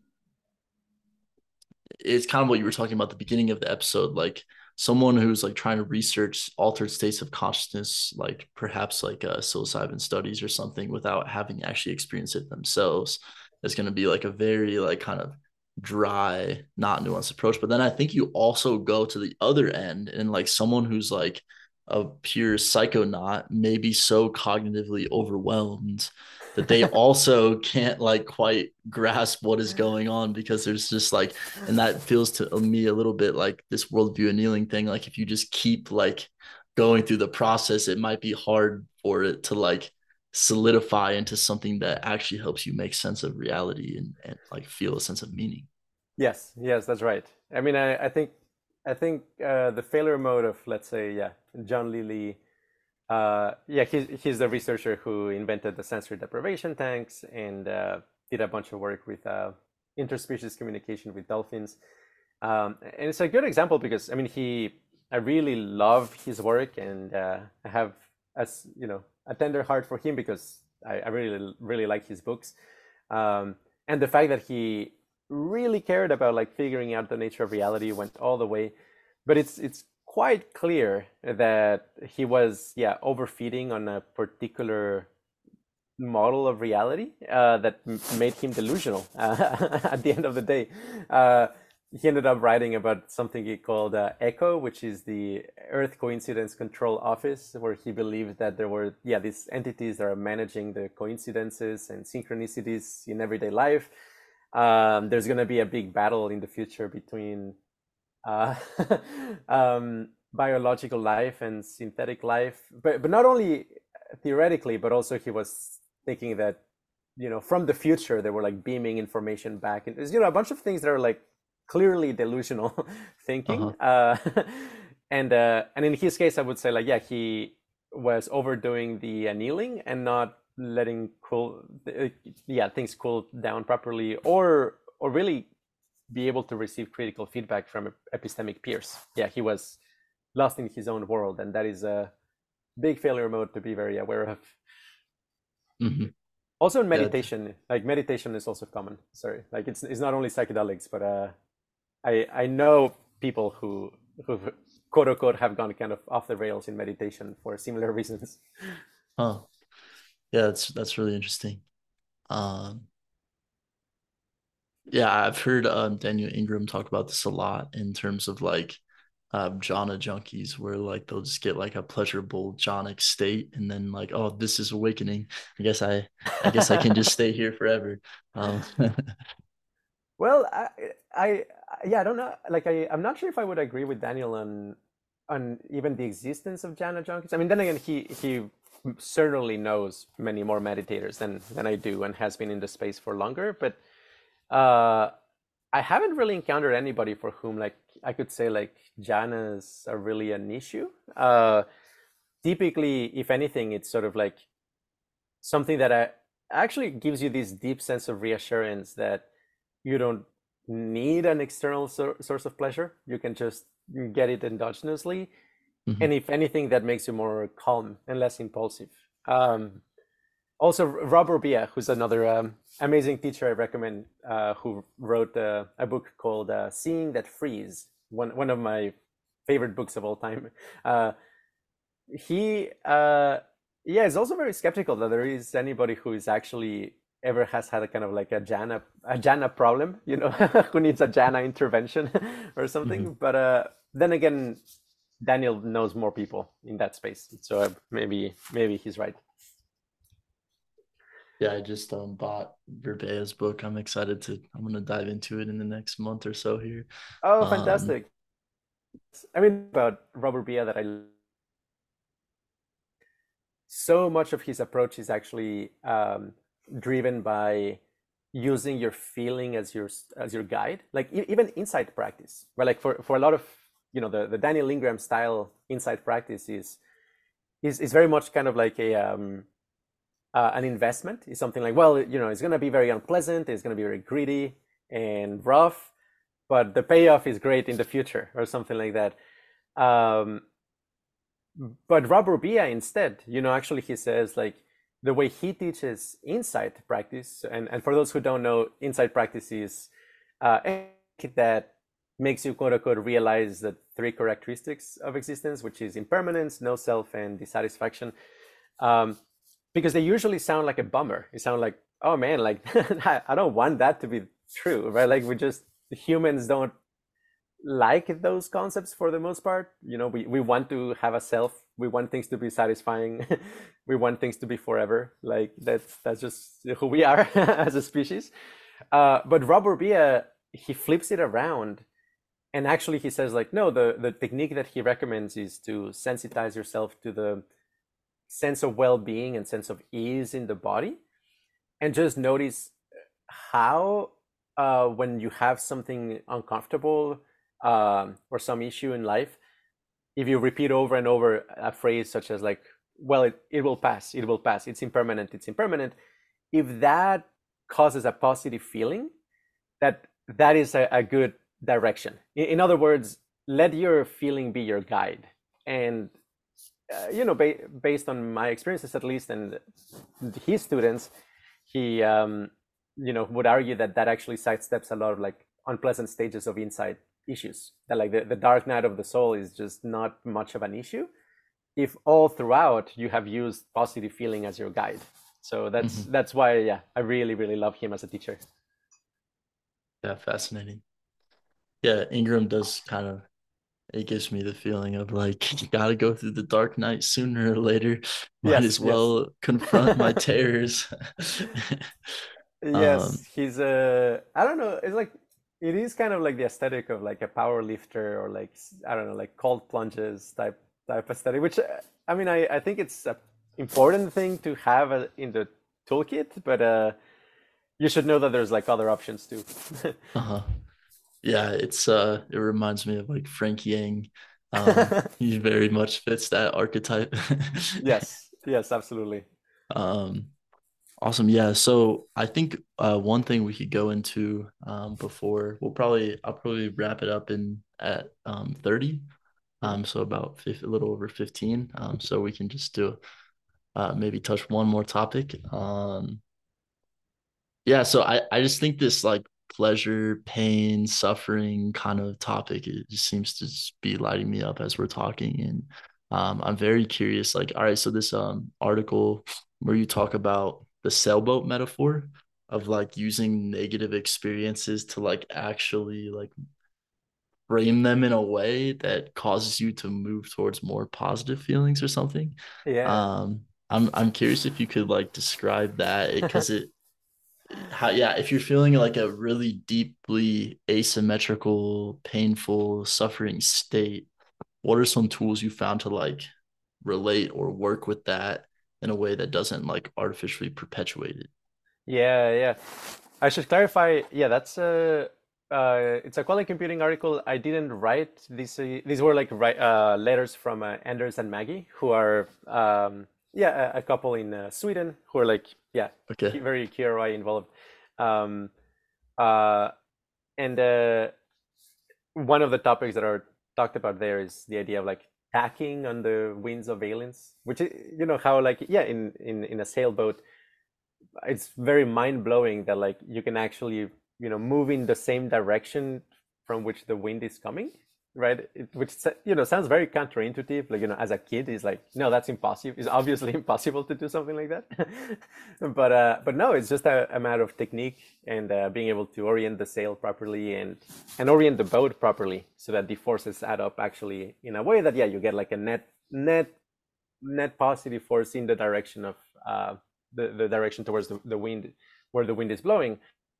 it's kind of what you were talking about at the beginning of the episode, like someone who's like trying to research altered states of consciousness, like perhaps like psilocybin studies or something without having actually experienced it themselves. is going to be like a very like kind of dry, not nuanced approach. But then I think you also go to the other end, and like someone who's like a pure psychonaut may be so cognitively overwhelmed that they also can't like quite grasp what is going on, because there's just like, and that feels to me a little bit like this worldview annealing thing. Like if you just keep like going through the process, it might be hard for it to like solidify into something that actually helps you make sense of reality, and like feel a sense of meaning. Yes, that's right. I mean, I think the failure mode of, let's say, yeah, John Lilly, yeah, he's the researcher who invented the sensory deprivation tanks and did a bunch of work with interspecies communication with dolphins. And it's a good example because I mean, I really love his work, and I have, as you know, a tender heart for him because I really like his books, and the fact that he really cared about like figuring out the nature of reality went all the way. But it's quite clear that he was, yeah, overfeeding on a particular model of reality that made him delusional at the end of the day. He ended up writing about something he called ECHO, which is the Earth Coincidence Control Office, where he believed that there were, yeah, these entities that are managing the coincidences and synchronicities in everyday life. There's going to be a big battle in the future between uh, biological life and synthetic life, but not only theoretically, but also he was thinking that, you know, from the future they were like beaming information back, and there's, you know, a bunch of things that are like clearly delusional thinking. Uh-huh. And in his case, I would say like, yeah, he was overdoing the annealing and not letting yeah, things cool down properly, or really be able to receive critical feedback from epistemic peers. Yeah, he was lost in his own world, and that is a big failure mode to be very aware of. Mm-hmm. Also in Yeah. meditation, like meditation is also common. Sorry, like it's not only psychedelics, but I know people who quote unquote have gone kind of off the rails in meditation for similar reasons. Huh. Yeah, that's really interesting. Um, yeah, I've heard Daniel Ingram talk about this a lot in terms of like jhana junkies, where like they'll just get like a pleasurable jhanic state, and then like, oh, this is awakening. I guess I can just stay here forever. Um, Well, I, yeah, I don't know. Like, I'm not sure if I would agree with Daniel on even the existence of jhana junkies. I mean, then again, he certainly knows many more meditators than I do, and has been in the space for longer. But uh, I haven't really encountered anybody for whom like I could say like jhanas are really an issue. Typically, if anything, it's sort of like something that actually gives you this deep sense of reassurance that you don't need an external source of pleasure. You can just get it endogenously. mhm. And if anything, that makes you more calm and less impulsive. Also, Rob Robia, who's another amazing teacher I recommend, who wrote a book called Seeing That Freeze, one of my favorite books of all time. He, yeah, is also very skeptical that there is anybody who is actually ever has had a kind of like a jhana problem, you know, who needs a jhana intervention or something. Mhm. But then again, Daniel knows more people in that space, so maybe he's right. Yeah, I just bought Verbea's book. I'm gonna dive into it in the next month or so here. Oh, Um, fantastic! I mean, about Robert Bia, that I so much of his approach is actually driven by using your feeling as your guide, like even insight practice, right? Like for a lot of, you know, the Daniel Ingram style insight practice is very much kind of like an investment. Is something like, well, you know, it's going to be very unpleasant, it's going to be very gritty and rough, but the payoff is great in the future, or something like that. um, but Rob Rubia instead, you know, actually he says like the way he teaches insight practice, and for those who don't know, insight practice is that makes you quote unquote realize the three characteristics of existence, which is impermanence, no self, and dissatisfaction. Um, because they usually sound like a bummer. It sounds like, oh man, like I don't want that to be true, right? Like we just humans don't like those concepts for the most part. You know, we want to have a self. We want things to be satisfying. We want things to be forever. Like that's just who we are as a species. But Rob Orbea, he flips it around, and actually he says like, no, the technique that he recommends is to sensitize yourself to the sense of well-being and sense of ease in the body, and just notice how when you have something uncomfortable or some issue in life, if you repeat over and over a phrase such as like, well, it will pass, it will pass, it's impermanent, it's impermanent, if that causes a positive feeling, that is a good direction. In other words, let your feeling be your guide. And you know, based on my experiences at least, and his students, he you know, would argue that that actually sidesteps a lot of like unpleasant stages of insight issues. That like the dark night of the soul is just not much of an issue if all throughout you have used positive feeling as your guide. So that's why, yeah, I really really love him as a teacher. Yeah, fascinating. Yeah, Ingram does kind of, it gives me the feeling of like, you gotta go through the dark night sooner or later. Might Yes, as yes. well confront my terrors. Yes, um, he's a, I don't know, it's like it is kind of like the aesthetic of like a power lifter, or like I don't know, like cold plunges type aesthetic, which I mean I think it's a important thing to have in the toolkit, but you should know that there's like other options too. uh-huh. Yeah, it reminds me of like Frank Yang. He very much fits that archetype. Yes, yes, absolutely. Um, Awesome. Yeah. So I think one thing we could go into before I'll probably wrap it up in at 30. Mhm. So about a little over 15. So we can just do maybe touch one more topic. Yeah, so I just think this like pleasure, pain, suffering kind of topic, it just seems to just be lighting me up as we're talking. And I'm very curious, like, all right, so this article where you talk about the sailboat metaphor of like using negative experiences to like actually like frame them in a way that causes you to move towards more positive feelings or something. Yeah. I'm curious if you could like describe that because it how yeah, if you're feeling like a really deeply asymmetrical, painful, suffering state, what are some tools you found to like relate or work with that in a way that doesn't like artificially perpetuate it? Yeah, yeah. I should clarify. Yeah, that's it's a quantum computing article. I didn't write these. These were like letters from Anders and Maggie, who are yeah, a couple in Sweden who are like, yeah, Okay. very QRI involved. Um, uh, and one of the topics that are talked about there is the idea of like tacking on the winds of valence, which you know how like, yeah, in a sailboat it's very mind blowing that like you can actually, you know, move in the same direction from which the wind is coming, right? Which, you know, sounds very counterintuitive. Like, you know, as a kid, is like, no, that's impossible. It's obviously impossible to do something like that. But no, it's just a matter of technique and being able to orient the sail properly and orient the boat properly so that the forces add up actually in a way that, yeah, you get like a net positive force in the direction of the direction towards the wind, where the wind is blowing.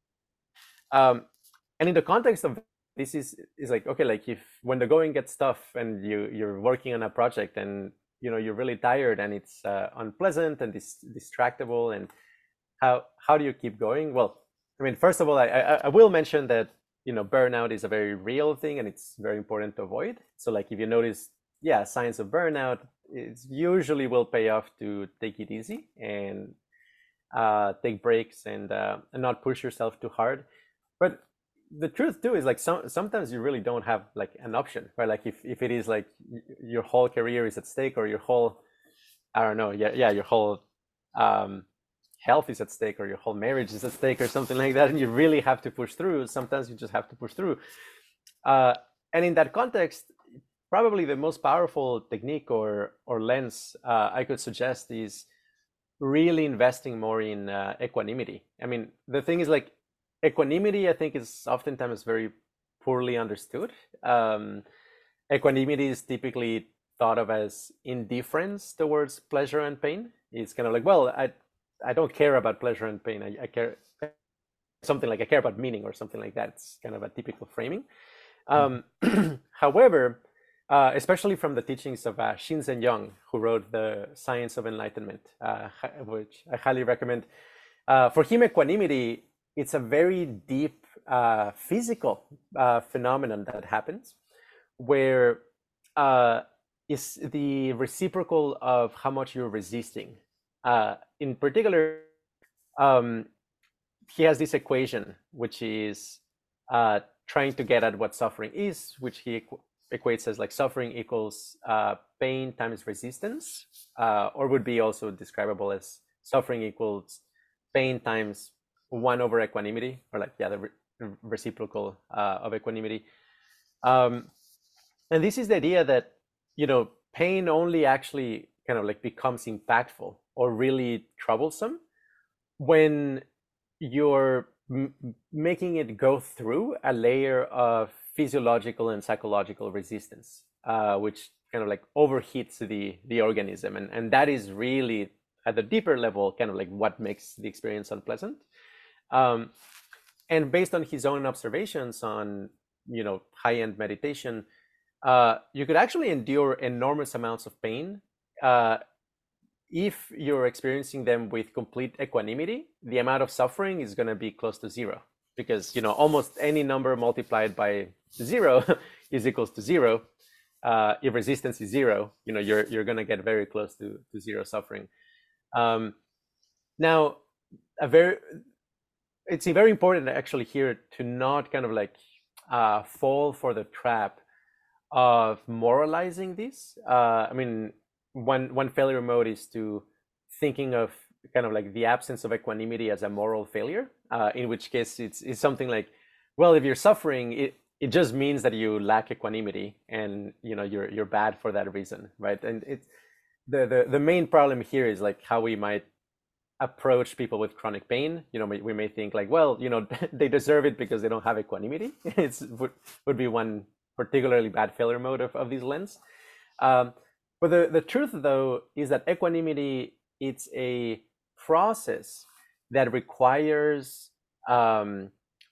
Um, and in the context of this is like, okay, like if when the going gets tough and you're working on a project and you know you're really tired and it's unpleasant and distractible, and how do you keep going? Well, I mean, first of all, I will mention that, you know, burnout is a very real thing and it's very important to avoid. So like if you notice, yeah, signs of burnout, it usually will pay off to take it easy and take breaks and not push yourself too hard. But the truth too is like sometimes you really don't have like an option, right? Like if it is like your whole career is at stake, or your whole, I don't know, yeah, your whole um, health is at stake, or your whole marriage is at stake, or something like that, and you really have to push through. Sometimes you just have to push through. Uh, and in that context, probably the most powerful technique or lens I could suggest is really investing more in equanimity. I mean, the thing is like equanimity, I think, is oftentimes very poorly understood. Um, Equanimity is typically thought of as indifference towards pleasure and pain. It's kind of like, well, I don't care about pleasure and pain. I care something like I care about meaning or something like that. It's kind of a typical framing. Um, However, especially from the teachings of Shinzen Young, who wrote The Science of Enlightenment, which I highly recommend. For him, equanimity, it's a very deep physical phenomenon that happens where is the reciprocal of how much you're resisting. In particular, um, he has this equation, which is trying to get at what suffering is, which he equates as like suffering equals pain times resistance, or would be also describable as suffering equals pain times 1 over equanimity, or like, yeah, the reciprocal of equanimity. And this is the idea that, pain only actually kind of like becomes impactful or really troublesome when you're making it go through a layer of physiological and psychological resistance, which kind of like overheats the organism. And that is really at the deeper level, kind of like what makes the experience unpleasant. And based on his own observations on, high-end meditation, you could actually endure enormous amounts of pain if you're experiencing them with complete equanimity. The amount of suffering is going to be close to zero, because almost any number multiplied by zero is equals to zero. If resistance is zero, you're going to get very close to zero suffering. Now, it's very important actually here to not kind of like fall for the trap of moralizing this. I mean, one failure mode is to thinking of kind of like the absence of equanimity as a moral failure, in which case it's something like, well, if you're suffering, it just means that you lack equanimity, and you're bad for that reason, right? And it's the main problem here is like how we might approach people with chronic pain. We may think like, well, they deserve it because they don't have equanimity. Would be one particularly bad failure mode of this lens. But the truth, though, is that equanimity, it's a process that requires kind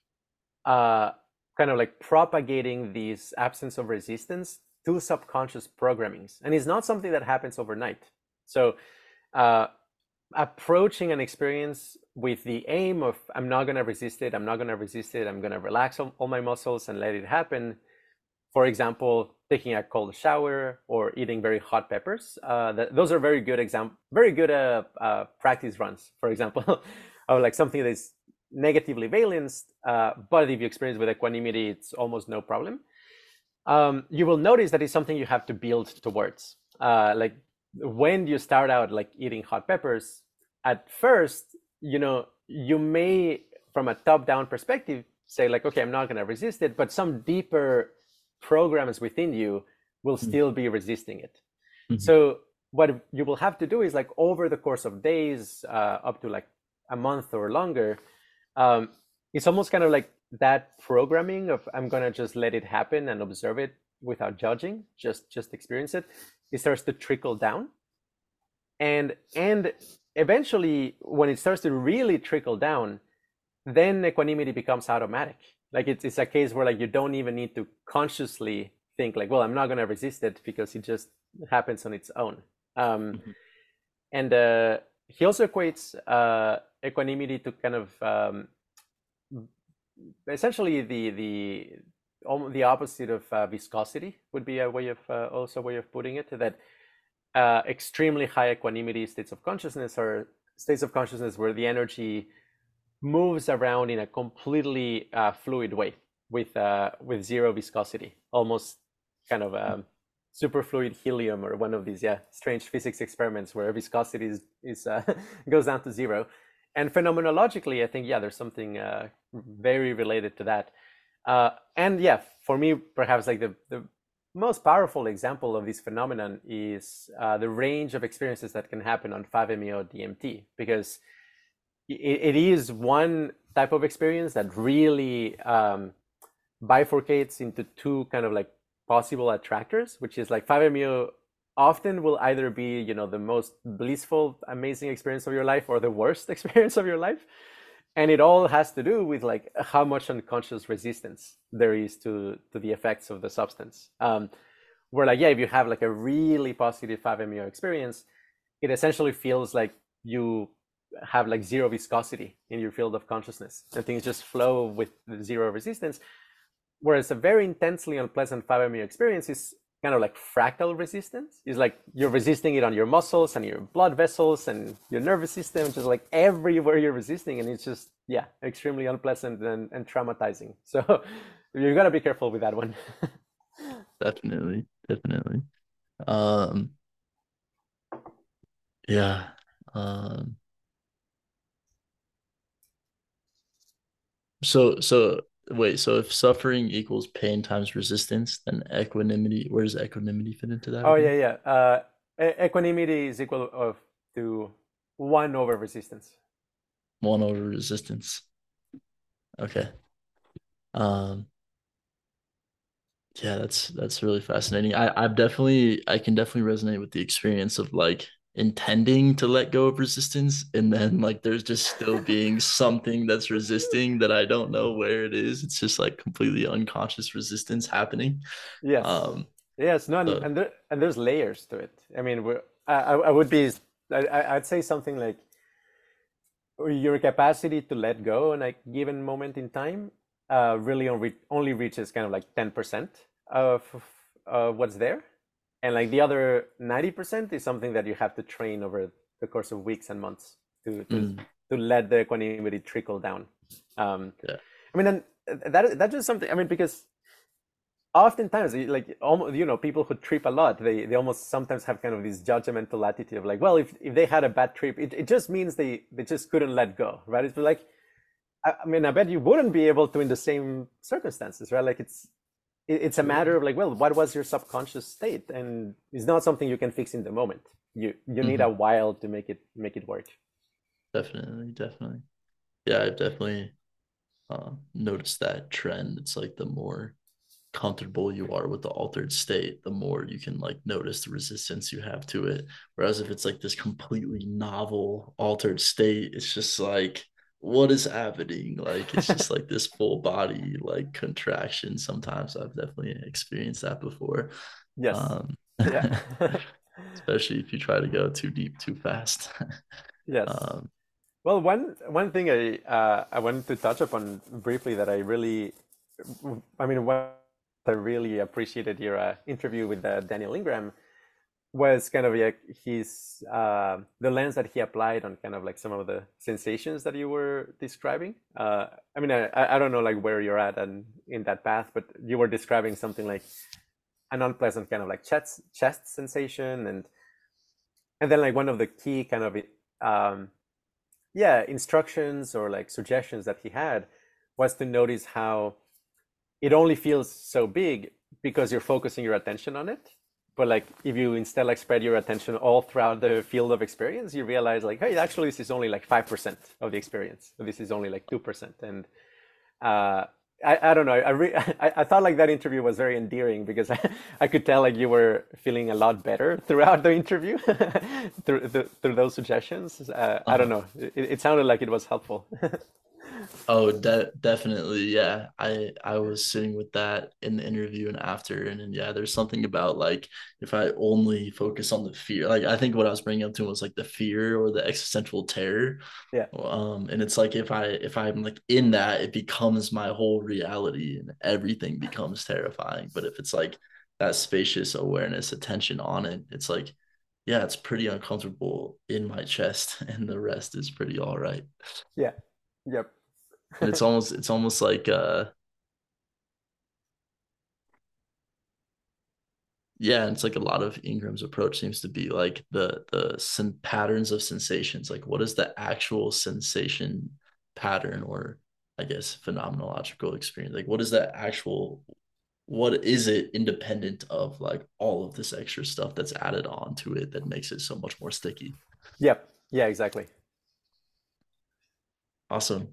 of like propagating this absence of resistance to subconscious programmings. And it's not something that happens overnight. So approaching an experience with the aim of, I'm not going to resist it, I'm going to relax all my muscles and let it happen. For example, taking a cold shower or eating very hot peppers. Those are very good practice runs, for example, of like something that is negatively valenced, but if you experience with equanimity, it's almost no problem. You will notice that it's something you have to build towards. Like when you start out like eating hot peppers, at first, you may, from a top-down perspective, say like, okay, I'm not going to resist it, but some deeper programs within you will still be resisting it. So what you will have to do is like over the course of days, up to like a month or longer, it's almost kind of like that programming of, I'm going to just let it happen and observe it without judging, just experience it. It starts to trickle down. And eventually, when it starts to really trickle down, then equanimity becomes automatic. Like it's a case where like you don't even need to consciously think like, well, I'm not going to resist it, because it just happens on its own. And he also equates equanimity to kind of essentially the opposite of viscosity would be a way of putting it. That extremely high equanimity states of consciousness are states of consciousness where the energy moves around in a completely fluid way with zero viscosity, almost kind of superfluid helium, or one of these strange physics experiments where viscosity is goes down to zero. And phenomenologically, I think there's something very related to that. And for me, perhaps like the most powerful example of this phenomenon is the range of experiences that can happen on 5-MeO DMT, because it is one type of experience that really bifurcates into two kind of like possible attractors, which is like 5-MeO often will either be, you know, the most blissful, amazing experience of your life or the worst experience of your life. And it all has to do with like how much unconscious resistance there is to the effects of the substance. Where like, yeah, if you have like a really positive 5-MeO experience, it essentially feels like you have like zero viscosity in your field of consciousness and things just flow with zero resistance. Whereas a very intensely unpleasant 5-MeO experience is kind of like fractal resistance. It's like you're resisting it on your muscles and your blood vessels and your nervous system, just like everywhere you're resisting. And it's just, yeah, extremely unpleasant and traumatizing. So you've got to be careful with that one. Definitely, definitely. Um, yeah. Um, so wait, so if suffering equals pain times resistance, then equanimity, where does equanimity fit into that Oh, yeah, again? yeah. Equanimity is equal to 1 over resistance. One over resistance. Okay. Um, yeah, that's really fascinating. I can definitely resonate with the experience of like intending to let go of resistance and then like there's just still being something that's resisting that I don't know where it is. It's just like completely unconscious resistance happening. Yes. Um, Yes. No, so and there's layers to it. I mean, I would be, I'd say something like your capacity to let go in a given moment in time really only reaches kind of like 10% of what's there. And like the other 90% is something that you have to train over the course of weeks and months to to mm, to let the equanimity trickle down. Um, yeah. I mean, and that's just something. I mean, because oftentimes, like almost, you know, people who trip a lot, they almost sometimes have kind of this judgmental attitude of like, well, if they had a bad trip, it just means they just couldn't let go, right? It's like, I mean, I bet you wouldn't be able to in the same circumstances, right? Like it's a matter of like, well, what was your subconscious state, and it's not something you can fix in the moment. You need Hmm. a while to make it work. Definitely, definitely. Yeah, I've definitely noticed that trend. It's like the more comfortable you are with the altered state, the more you can like notice the resistance you have to it. Whereas if it's like this completely novel altered state, it's just like, what is happening? Like it's just like this full body like contraction. Sometimes I've definitely experienced that before. Yes. Um, Yeah. especially if you try to go too deep too fast. Yes. um, Well, one thing I wanted to touch upon briefly that I really, I mean, what I really appreciated your interview with Daniel Ingram was kind of like his the lens that he applied on kind of like some of the sensations that you were describing. I mean, I don't know like where you're at and in that path, but you were describing something like an unpleasant kind of like chest sensation, and then like one of the key kind of um, yeah, instructions or like suggestions that he had was to notice how it only feels so big because you're focusing your attention on it. But like if you instead like spread your attention all throughout the field of experience, you realize like, hey, actually this is only like 5% of the experience. So this is only like 2%. And uh, I don't know. I thought like that interview was very endearing because I could tell like you were feeling a lot better throughout the interview through those suggestions. I don't uh-huh. know. It sounded like it was helpful. Oh, definitely. Yeah. I was sitting with that in the interview and after and then yeah, there's something about like if I only focus on the fear. Like I think what I was bringing up to was like the fear or the existential terror. Yeah. And it's like if I'm like in that, it becomes my whole reality and everything becomes terrifying. But if it's like that spacious awareness, attention on it, it's like, yeah, it's pretty uncomfortable in my chest and the rest is pretty all right. Yeah. Yep. And it's almost like yeah, and it's like a lot of Ingram's approach seems to be like the patterns of sensations. Like what is the actual sensation pattern or I guess phenomenological experience? Like what is that actual what is it independent of like all of this extra stuff that's added on to it that makes it so much more sticky? Yep. Yeah, exactly. Awesome.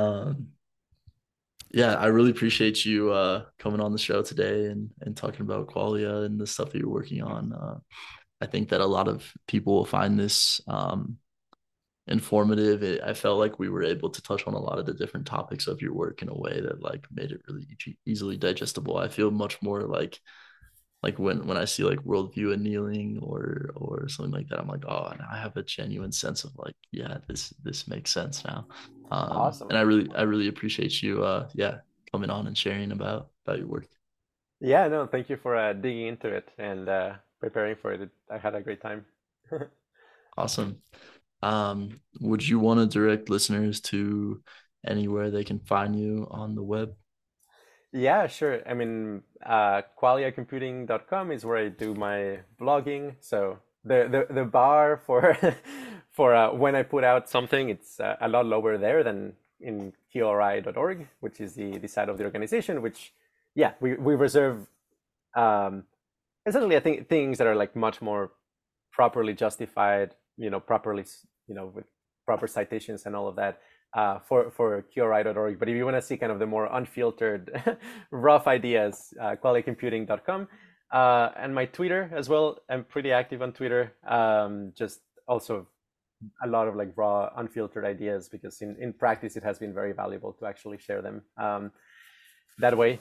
Yeah, I really appreciate you coming on the show today and talking about Qualia and the stuff that you're working on. I think that a lot of people will find this informative. I felt like we were able to touch on a lot of the different topics of your work in a way that like made it really easily digestible. I feel much more like when I see like worldview annealing or something like that, I'm like, oh, and I have a genuine sense of like, yeah, this makes sense now. Awesome. And I really appreciate you yeah, coming on and sharing about your work. Yeah, no, thank you for digging into it and preparing for it. I had a great time. Awesome. Would you want to direct listeners to anywhere they can find you on the web? Yeah, sure. I mean, qualiacomputing.com is where I do my blogging. So the bar for for when I put out something, it's a lot lower there than in qri.org, which is the side of the organization, which, yeah, we reserve um, essentially, I think things that are like much more properly justified, properly, with proper citations and all of that, for qri.org. But if you want to see kind of the more unfiltered, rough ideas, qualitycomputing.com. And my Twitter as well. I'm pretty active on Twitter. Just also a lot of like raw, unfiltered ideas, because in practice it has been very valuable to actually share them that way.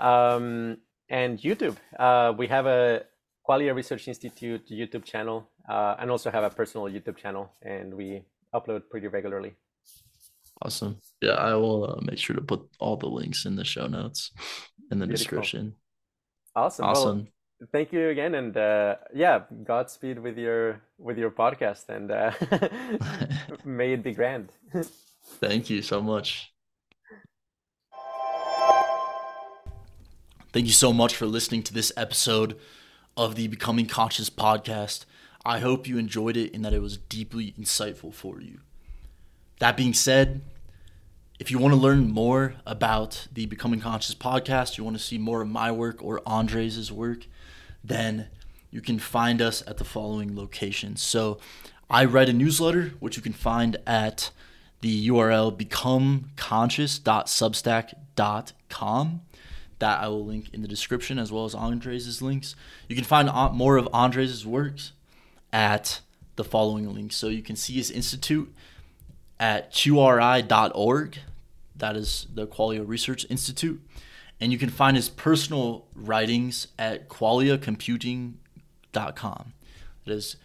And YouTube. We have a Qualia Research Institute YouTube channel, and also have a personal YouTube channel, and we upload pretty regularly. Awesome. Yeah, I will make sure to put all the links in the show notes in the Beautiful. description. Awesome. Well, Awesome. thank you again, and yeah, Godspeed with your podcast, and may it be grand. Thank you so much. Thank you so much for listening to this episode of the Becoming Conscious podcast. I hope you enjoyed it and that it was deeply insightful for you. That being said, if you want to learn more about the Becoming Conscious podcast, you want to see more of my work or Andres' work, then you can find us at the following locations. So I write a newsletter, which you can find at the URL becomeconscious.substack.com. That I will link in the description, as well as Andres' links. You can find more of Andres' works at the following links. So you can see his institute at qri.org. That is the Qualia Research Institute. And you can find his personal writings at qualiacomputing.com. That is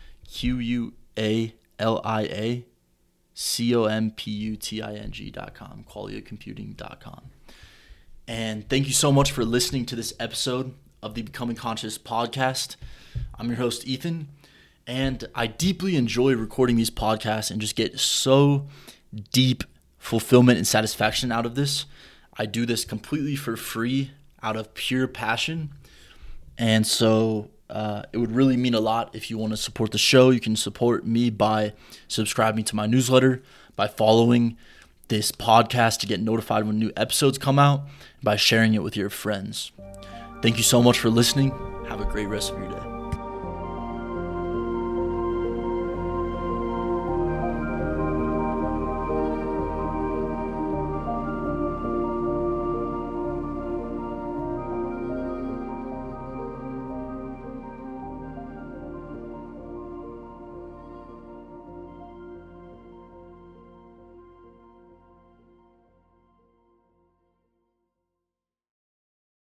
QUALIACOMPUTING.com, qualiacomputing.com. And thank you so much for listening to this episode of the Becoming Conscious podcast. I'm your host, Ethan, and I deeply enjoy recording these podcasts and just get so deep fulfillment and satisfaction out of this. I do this completely for free out of pure passion. And so it would really mean a lot if you want to support the show. You can support me by subscribing to my newsletter, by following this podcast to get notified when new episodes come out, by sharing it with your friends. Thank you so much for listening. Have a great rest of your day.